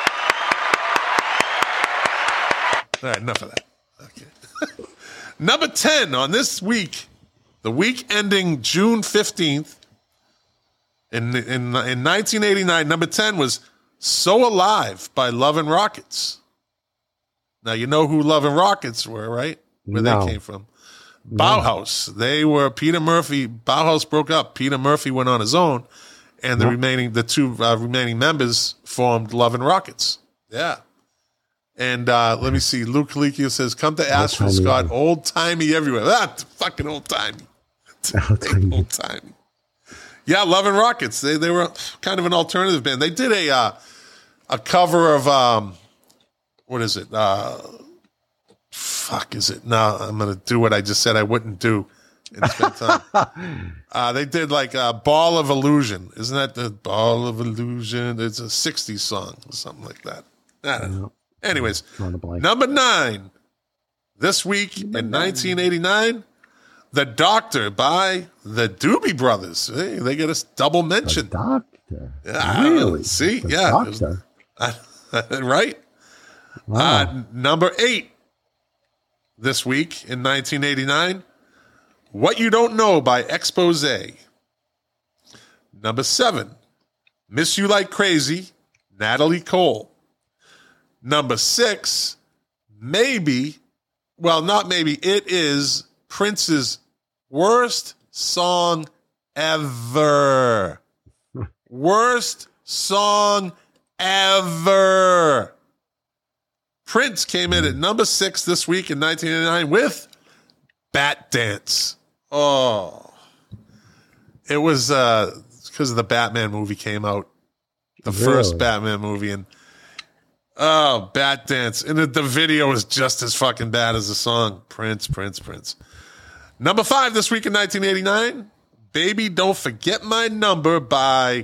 All right, enough of that. Okay. Number 10 on this week, the week ending June 15th, in 1989, number 10 was So Alive by Love and Rockets. Now, you know who Love and Rockets were, right? Where they came from. Bauhaus. They were Peter Murphy. Bauhaus broke up. Peter Murphy went on his own, and the two remaining members formed Love and Rockets. Yeah. And let me see. Luke Colicchio says, come to Asheville, Scott. Old-timey everywhere. Fucking old-timey. Old-timey. Yeah, Love and Rockets. They were kind of an alternative band. They did a cover of, what is it? Fuck is it? No, I'm going to do what I just said I wouldn't do and spend time. They did like Ball of Illusion. Isn't that the Ball of Illusion? It's a 60s song or something like that. I don't know. Anyways, number 9 this week in 1989, The Doctor by the Doobie Brothers. Hey, they get a double mention. The Doctor? Really? See? The Doctor? Right? Wow. Number 8 this week in 1989, What You Don't Know by Exposé. Number 7, Miss You Like Crazy, Natalie Cole. Number 6, it is Prince's worst song ever. Worst song ever. Prince came in at number 6 this week in 1989 with Bat Dance. Oh. It was because of the Batman movie came out. The first Batman movie. And Bat Dance. And the video is just as fucking bad as the song. Prince. Number 5 this week in 1989. Baby Don't Forget My Number by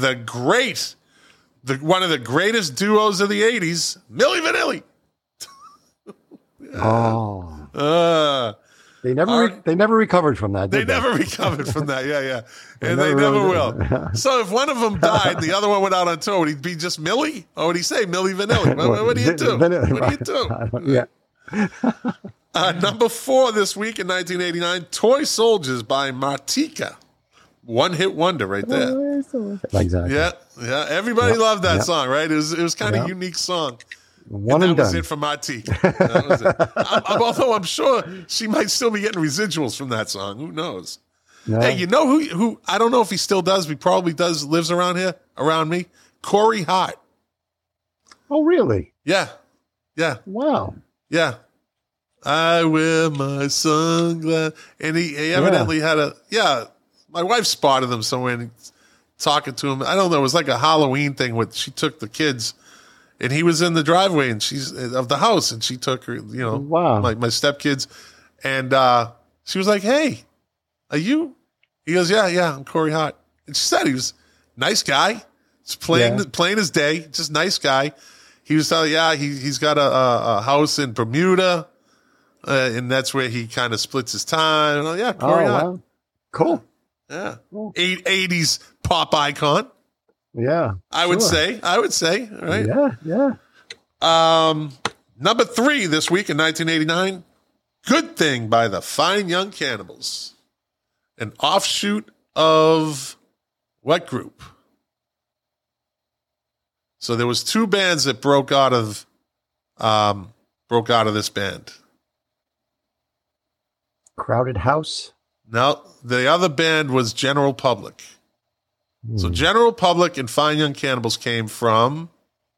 one of the greatest duos of the 80s, Milli Vanilli. They never recovered from that. They Did they? never recovered from that. Yeah. And they never will. So if one of them died, the other one went out on tour, would he be just Millie? Or would he say Millie Vanilli? What do you do? What do you do? Yeah. Number 4 this week in 1989, Toy Soldiers by Martika. One-hit wonder right there. Exactly. Yeah. Everybody loved that song, right? It was kind of a unique song. That was it for Martika. That was it. Although I'm sure she might still be getting residuals from that song. Who knows? Yeah. Hey, you know who? I don't know if he still does. He probably does. Lives around here, around me. Corey Hart. Oh, really? Yeah. Wow. Yeah. I wear my sunglasses, and he evidently had my wife spotted him somewhere and talking to him. I don't know. It was like a Halloween thing with she took the kids. And he was in the driveway and of the house, and she took her, wow. my stepkids. And she was like, "Hey, are you?" He goes, Yeah, I'm Corey Hart. And she said he was a nice guy. He's playing his day, just nice guy. He was telling, he's got a house in Bermuda, and that's where he kind of splits his time. Corey Hart. Wow. Cool. Yeah. Cool. 80s pop icon. Yeah, I would say, right? Yeah. Number 3 this week in 1989, Good Thing by the Fine Young Cannibals, an offshoot of what group? So there was 2 bands that broke out of this band. Crowded House? No, the other band was General Public. So General Public and Fine Young Cannibals came from...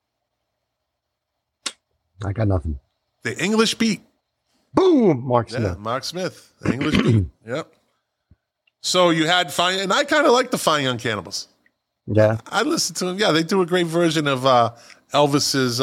I got nothing. The English Beat. Boom! Mark Smith. Yeah, Mark Smith. The English Beat. Yep. So you had Fine... And I kind of like the Fine Young Cannibals. Yeah. I listened to them. Yeah, they do a great version of Elvis's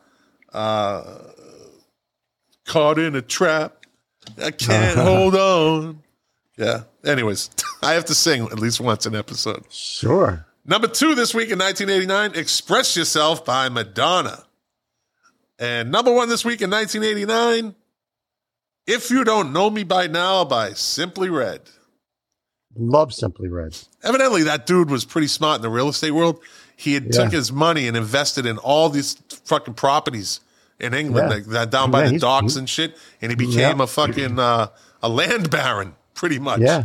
Caught in a Trap. I can't hold on. Yeah. Anyways, I have to sing at least once an episode. Sure. Number 2 this week in 1989, Express Yourself by Madonna. And number 1 this week in 1989, If You Don't Know Me By Now by Simply Red. Love Simply Red. Evidently, that dude was pretty smart in the real estate world. He had took his money and invested in all these fucking properties in England, that down by the docks and shit, and he became a fucking a land baron. Pretty much. Yeah.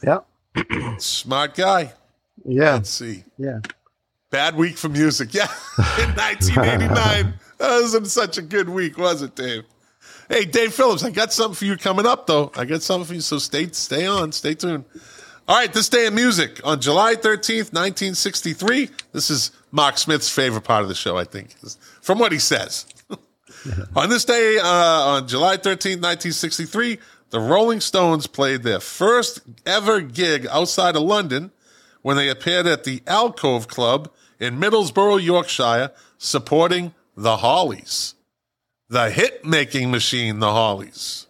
Smart guy. Yeah. Let's see. Yeah. Bad week for music. Yeah. In 1989. That wasn't such a good week, was it, Dave? Hey, Dave Phillips, I got something for you coming up, though. I got something for you, so stay tuned. All right, this day in music. On July 13th, 1963, this is Mark Smith's favorite part of the show, I think, from what he says. On this day, on July 13th, 1963, the Rolling Stones played their first ever gig outside of London when they appeared at the Alcove Club in Middlesbrough, Yorkshire, supporting the Hollies, the hit-making machine, the Hollies.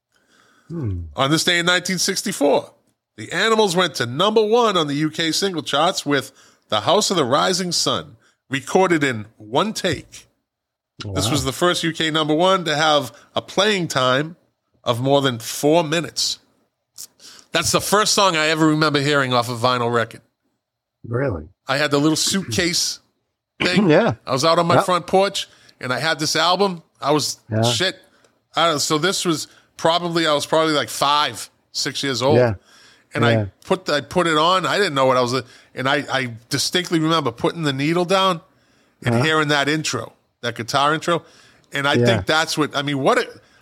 On this day in 1964, the Animals went to number 1 on the UK single charts with The House of the Rising Sun, recorded in one take. Wow. This was the first UK number 1 to have a playing time of more than 4 minutes. That's the first song I ever remember hearing off a vinyl record. Really? I had the little suitcase thing. Yeah. I was out on my front porch, and I had this album. I was shit. So this was I was probably like 5, 6 years old. Yeah. And I put it on. I didn't know what I was, and I distinctly remember putting the needle down and hearing that intro, that guitar intro. And I think that's what, I mean, what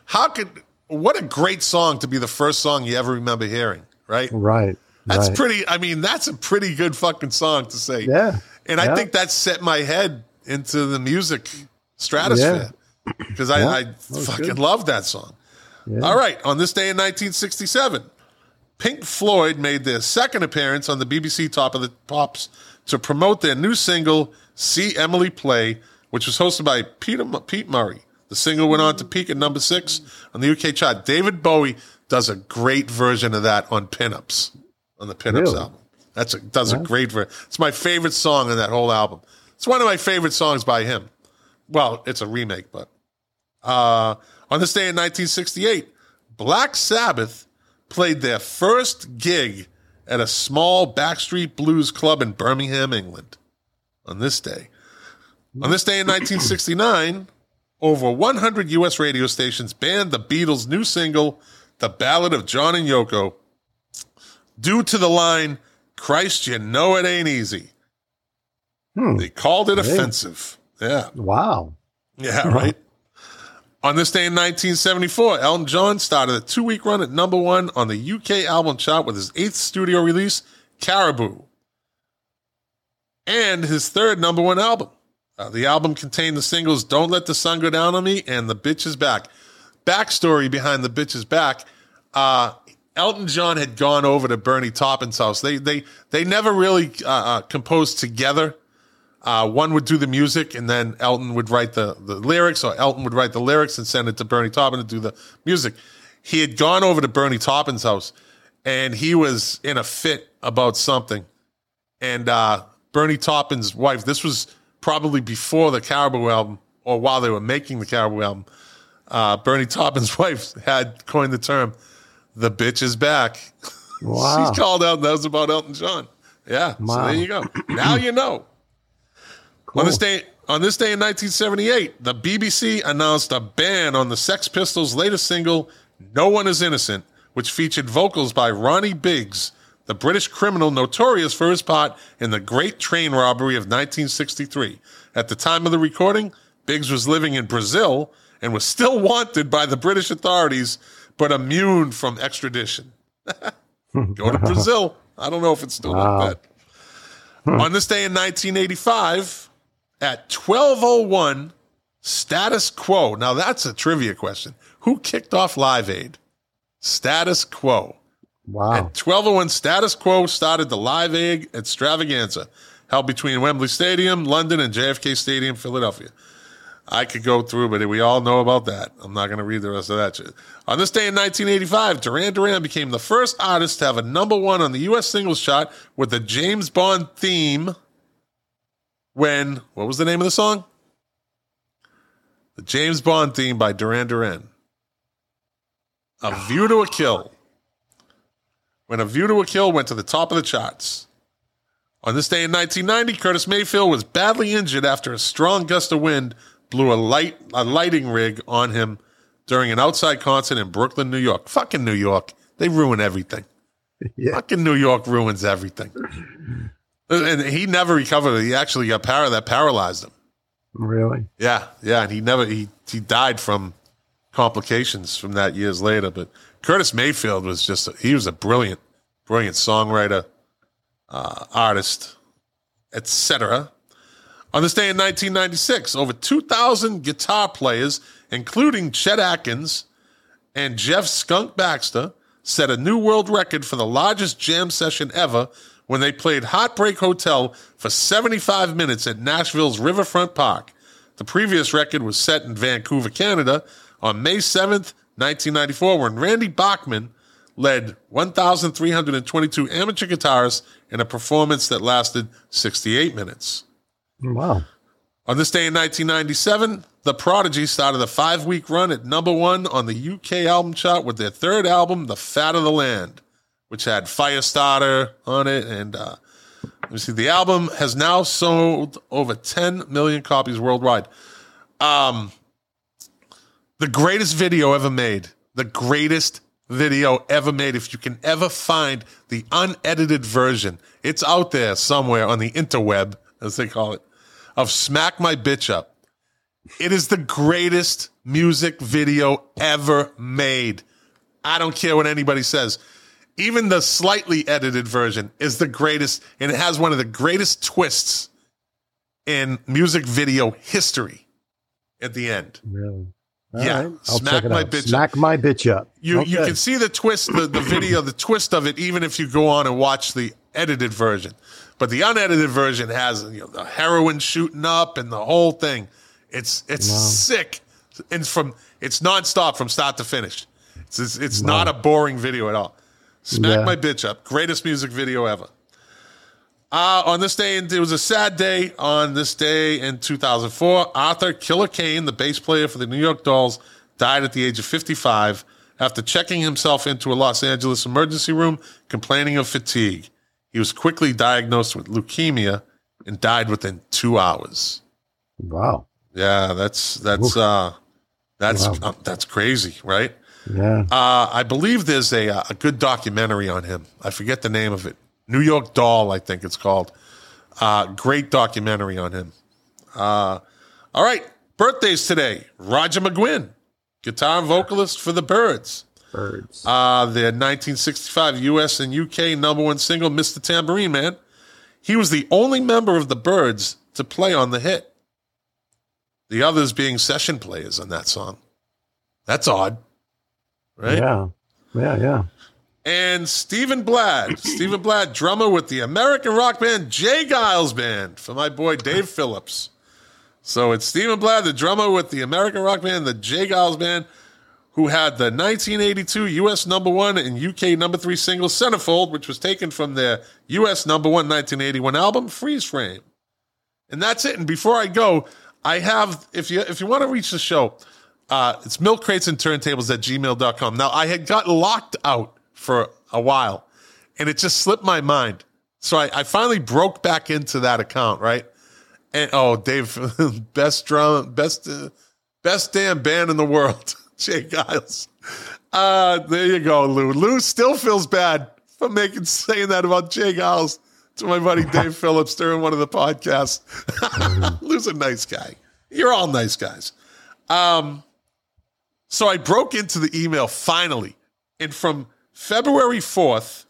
a great song to be the first song you ever remember hearing, right? Right. That's that's a pretty good fucking song to say. Yeah. And I think that set my head into the music stratosphere because I fucking love that song. Yeah. All right. On this day in 1967, Pink Floyd made their second appearance on the BBC Top of the Pops to promote their new single, See Emily Play, which was hosted by Pete Murray. The single went on to peak at number 6 on the UK chart. David Bowie does a great version of that on Pinups, on the Pinups album. Does a great version. It's my favorite song on that whole album. It's one of my favorite songs by him. Well, it's a remake, but on this day in 1968, Black Sabbath played their first gig at a small backstreet blues club in Birmingham, England. On this day in 1969, over 100 U.S. radio stations banned the Beatles' new single, The Ballad of John and Yoko, due to the line, "Christ, you know it ain't easy." They called it offensive. Yeah. Wow. Yeah, right. On this day in 1974, Elton John started a 2-week run at #1 on the UK album chart with his 8th studio release, Caribou, and his 3rd #1 album. The album contained the singles Don't Let the Sun Go Down on Me and The Bitch Is Back. Backstory behind The Bitch Is Back, Elton John had gone over to Bernie Taupin's house. They never really composed together. One would do the music, and then Elton would write the lyrics, or Elton would write the lyrics and send it to Bernie Taupin to do the music. He had gone over to Bernie Taupin's house, and he was in a fit about something. And Bernie Taupin's wife, this was probably before the Caribou album, or while they were making the Caribou album, Bernie Taupin's wife had coined the term, "The bitch is back." Wow. She's called out, and that was about Elton John. Yeah, wow. So there you go. Now you know. Cool. On this day in 1978, the BBC announced a ban on the Sex Pistols' latest single, "No One Is Innocent," which featured vocals by Ronnie Biggs, the British criminal notorious for his part in the Great Train Robbery of 1963. At the time of the recording, Biggs was living in Brazil and was still wanted by the British authorities, but immune from extradition. Go to Brazil. I don't know if it's still like that. On this day in 1985, at 12:01, Status Quo. Now that's a trivia question. Who kicked off Live Aid? Status Quo. Wow. At 12:01, Status Quo started the Live Aid extravaganza held between Wembley Stadium, London, and JFK Stadium, Philadelphia. I could go through, but we all know about that. I'm not going to read the rest of that shit. On this day in 1985, Duran Duran became the first artist to have a #1 on the U.S. singles chart with the James Bond theme when, what was the name of the song? The James Bond theme by Duran Duran. A View to a Kill. When A View to a Kill went to the top of the charts. On this day in 1990, Curtis Mayfield was badly injured after a strong gust of wind blew a lighting rig on him during an outside concert in Brooklyn, New York. Fucking New York. They ruin everything. Yeah. Fucking New York ruins everything. And he never recovered. He actually got that paralyzed him. Really? Yeah. And he died from complications from that years later. But Curtis Mayfield was he was a brilliant songwriter, artist, etc. On this day in 1996, over 2,000 guitar players, including Chet Atkins and Jeff Skunk Baxter, set a new world record for the largest jam session ever when they played Heartbreak Hotel for 75 minutes at Nashville's Riverfront Park. The previous record was set in Vancouver, Canada, on May 7th, 1994, when Randy Bachman led 1,322 amateur guitarists in a performance that lasted 68 minutes. Wow. On this day in 1997, The Prodigy started a 5-week run at #1 on the UK album chart with their 3rd album, The Fat of the Land, which had Firestarter on it. And let me see, the album has now sold over 10 million copies worldwide. The greatest video ever made. The greatest video ever made. If you can ever find the unedited version, it's out there somewhere on the interweb, as they call it, of Smack My Bitch Up. It is the greatest music video ever made. I don't care what anybody says. Even the slightly edited version is the greatest, and it has one of the greatest twists in music video history at the end. Really? Yeah, right. Smack My Bitch Up. Smack My Bitch Up. You can see the twist, the video, the twist of it, even if you go on and watch the edited version. But the unedited version has the heroin shooting up and the whole thing. It's sick, and it's nonstop from start to finish. It's not a boring video at all. Smack My Bitch Up, greatest music video ever. On this day, it was a sad day. On this day in 2004, Arthur Killer Kane, the bass player for the New York Dolls, died at the age of 55 after checking himself into a Los Angeles emergency room, complaining of fatigue. He was quickly diagnosed with leukemia and died within 2 hours. Wow. Yeah, that's crazy, right? Yeah. I believe there's a good documentary on him. I forget the name of it. New York Doll, I think it's called. Great documentary on him. All right, birthdays today. Roger McGuinn, guitar and vocalist for the Byrds. Their 1965 U.S. and U.K. #1 single, Mr. Tambourine Man. He was the only member of the Byrds to play on the hit. The others being session players on that song. That's odd, right? Yeah. And Stephen Bladd, drummer with the American rock band J. Giles Band, for my boy Dave Phillips. So it's Stephen Bladd, the drummer with the American rock band, the J. Giles Band, who had the 1982 U.S. #1 and UK #3 single Centerfold, which was taken from their U.S. #1 1981 album Freeze Frame. And that's it. And before I go, I have, if you want to reach the show, it's milkcratesandturntables@gmail.com. Now, I had gotten locked out for a while, and it just slipped my mind. So I finally broke back into that account, right? And, Dave, best damn band in the world, Jay Giles. There you go, Lou. Lou still feels bad for saying that about Jay Giles to my buddy Dave Phillips during one of the podcasts. Lou's a nice guy. You're all nice guys. So I broke into the email finally. And from February 4th,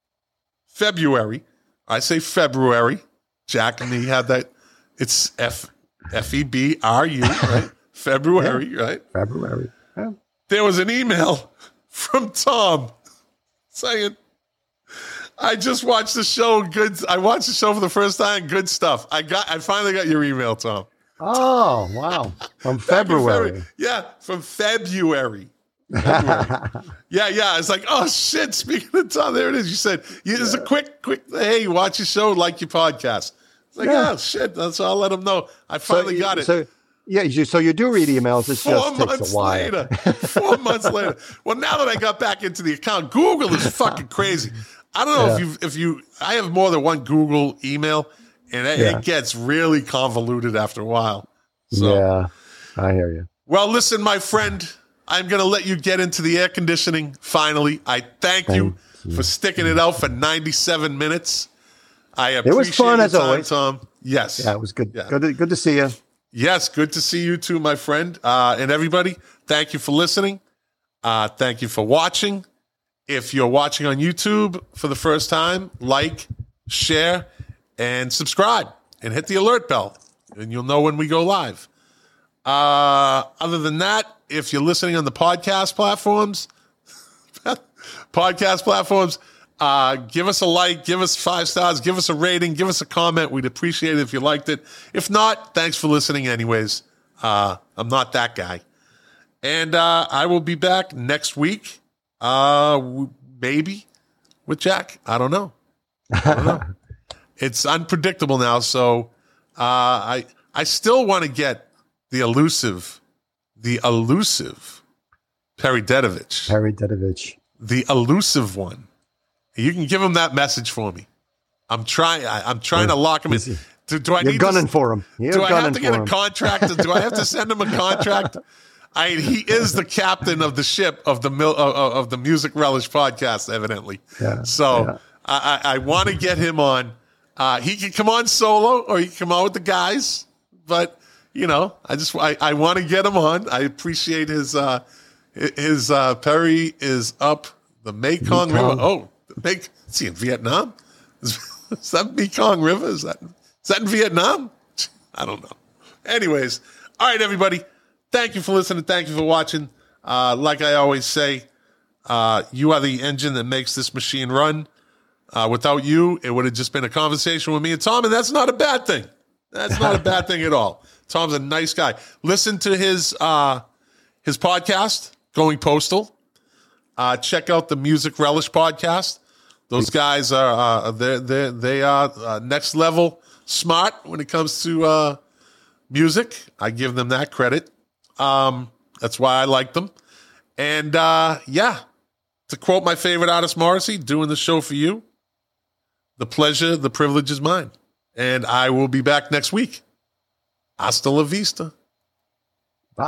I say February, Jack and me had that. It's Febru, right? February, right? February. Yeah. There was an email from Tom saying, I just watched the show. I watched the show for the first time. Good stuff. I finally got your email, Tom. Oh, wow. From February. Yeah, from February. Yeah. It's like, oh, shit. Speaking of Tom, there it is. You said, it's a quick, hey, watch your show, like your podcast. It's like, oh, shit. So I'll let them know. I finally got it. So you do read emails. It just takes a while. 4 months later. Well, now that I got back into the account, Google is fucking crazy. I don't know if I have more than one Google email, and it gets really convoluted after a while. So, yeah, I hear you. Well, listen, my friend, I'm going to let you get into the air conditioning finally. I thank you for sticking it out for 97 minutes. I appreciate it. Was fun as always, Tom. Yes. Yeah, it was good. Yeah. Good to see you. Yes, good to see you too, my friend. And everybody, thank you for listening. Thank you for watching. If you're watching on YouTube for the first time, like, share, and subscribe, and hit the alert bell, and you'll know when we go live. Other than that, if you're listening on the podcast platforms, give us a like, give us 5 stars, give us a rating, give us a comment. We'd appreciate it if you liked it. If not, thanks for listening anyways. I'm not that guy. And I will be back next week. Maybe with Jack. I don't know. It's unpredictable now. So, I still want to get the elusive Perry Dedovich. The elusive one. You can give him that message for me. I'm trying to lock him in. You're gunning for him. Do I have to get a contract? Do I have to send him a contract? He is the captain of the ship of the Music Relish podcast, evidently. Yeah, so I want to get him on. He can come on solo, or he can come on with the guys. But I want to get him on. I appreciate his Perry is up the Mekong River. Oh, is he in Vietnam? Is that Mekong River? Is that in Vietnam? I don't know. Anyways, all right, everybody. Thank you for listening. Thank you for watching. Like I always say, you are the engine that makes this machine run. Without you, it would have just been a conversation with me and Tom, and that's not a bad thing. That's not a bad thing at all. Tom's a nice guy. Listen to his podcast, Going Postal. Check out the Music Relish podcast. Those guys are they are next level smart when it comes to music. I give them that credit. That's why I like them. And to quote my favorite artist, Morrissey, doing the show for you, the pleasure, the privilege is mine. And I will be back next week. Hasta la vista.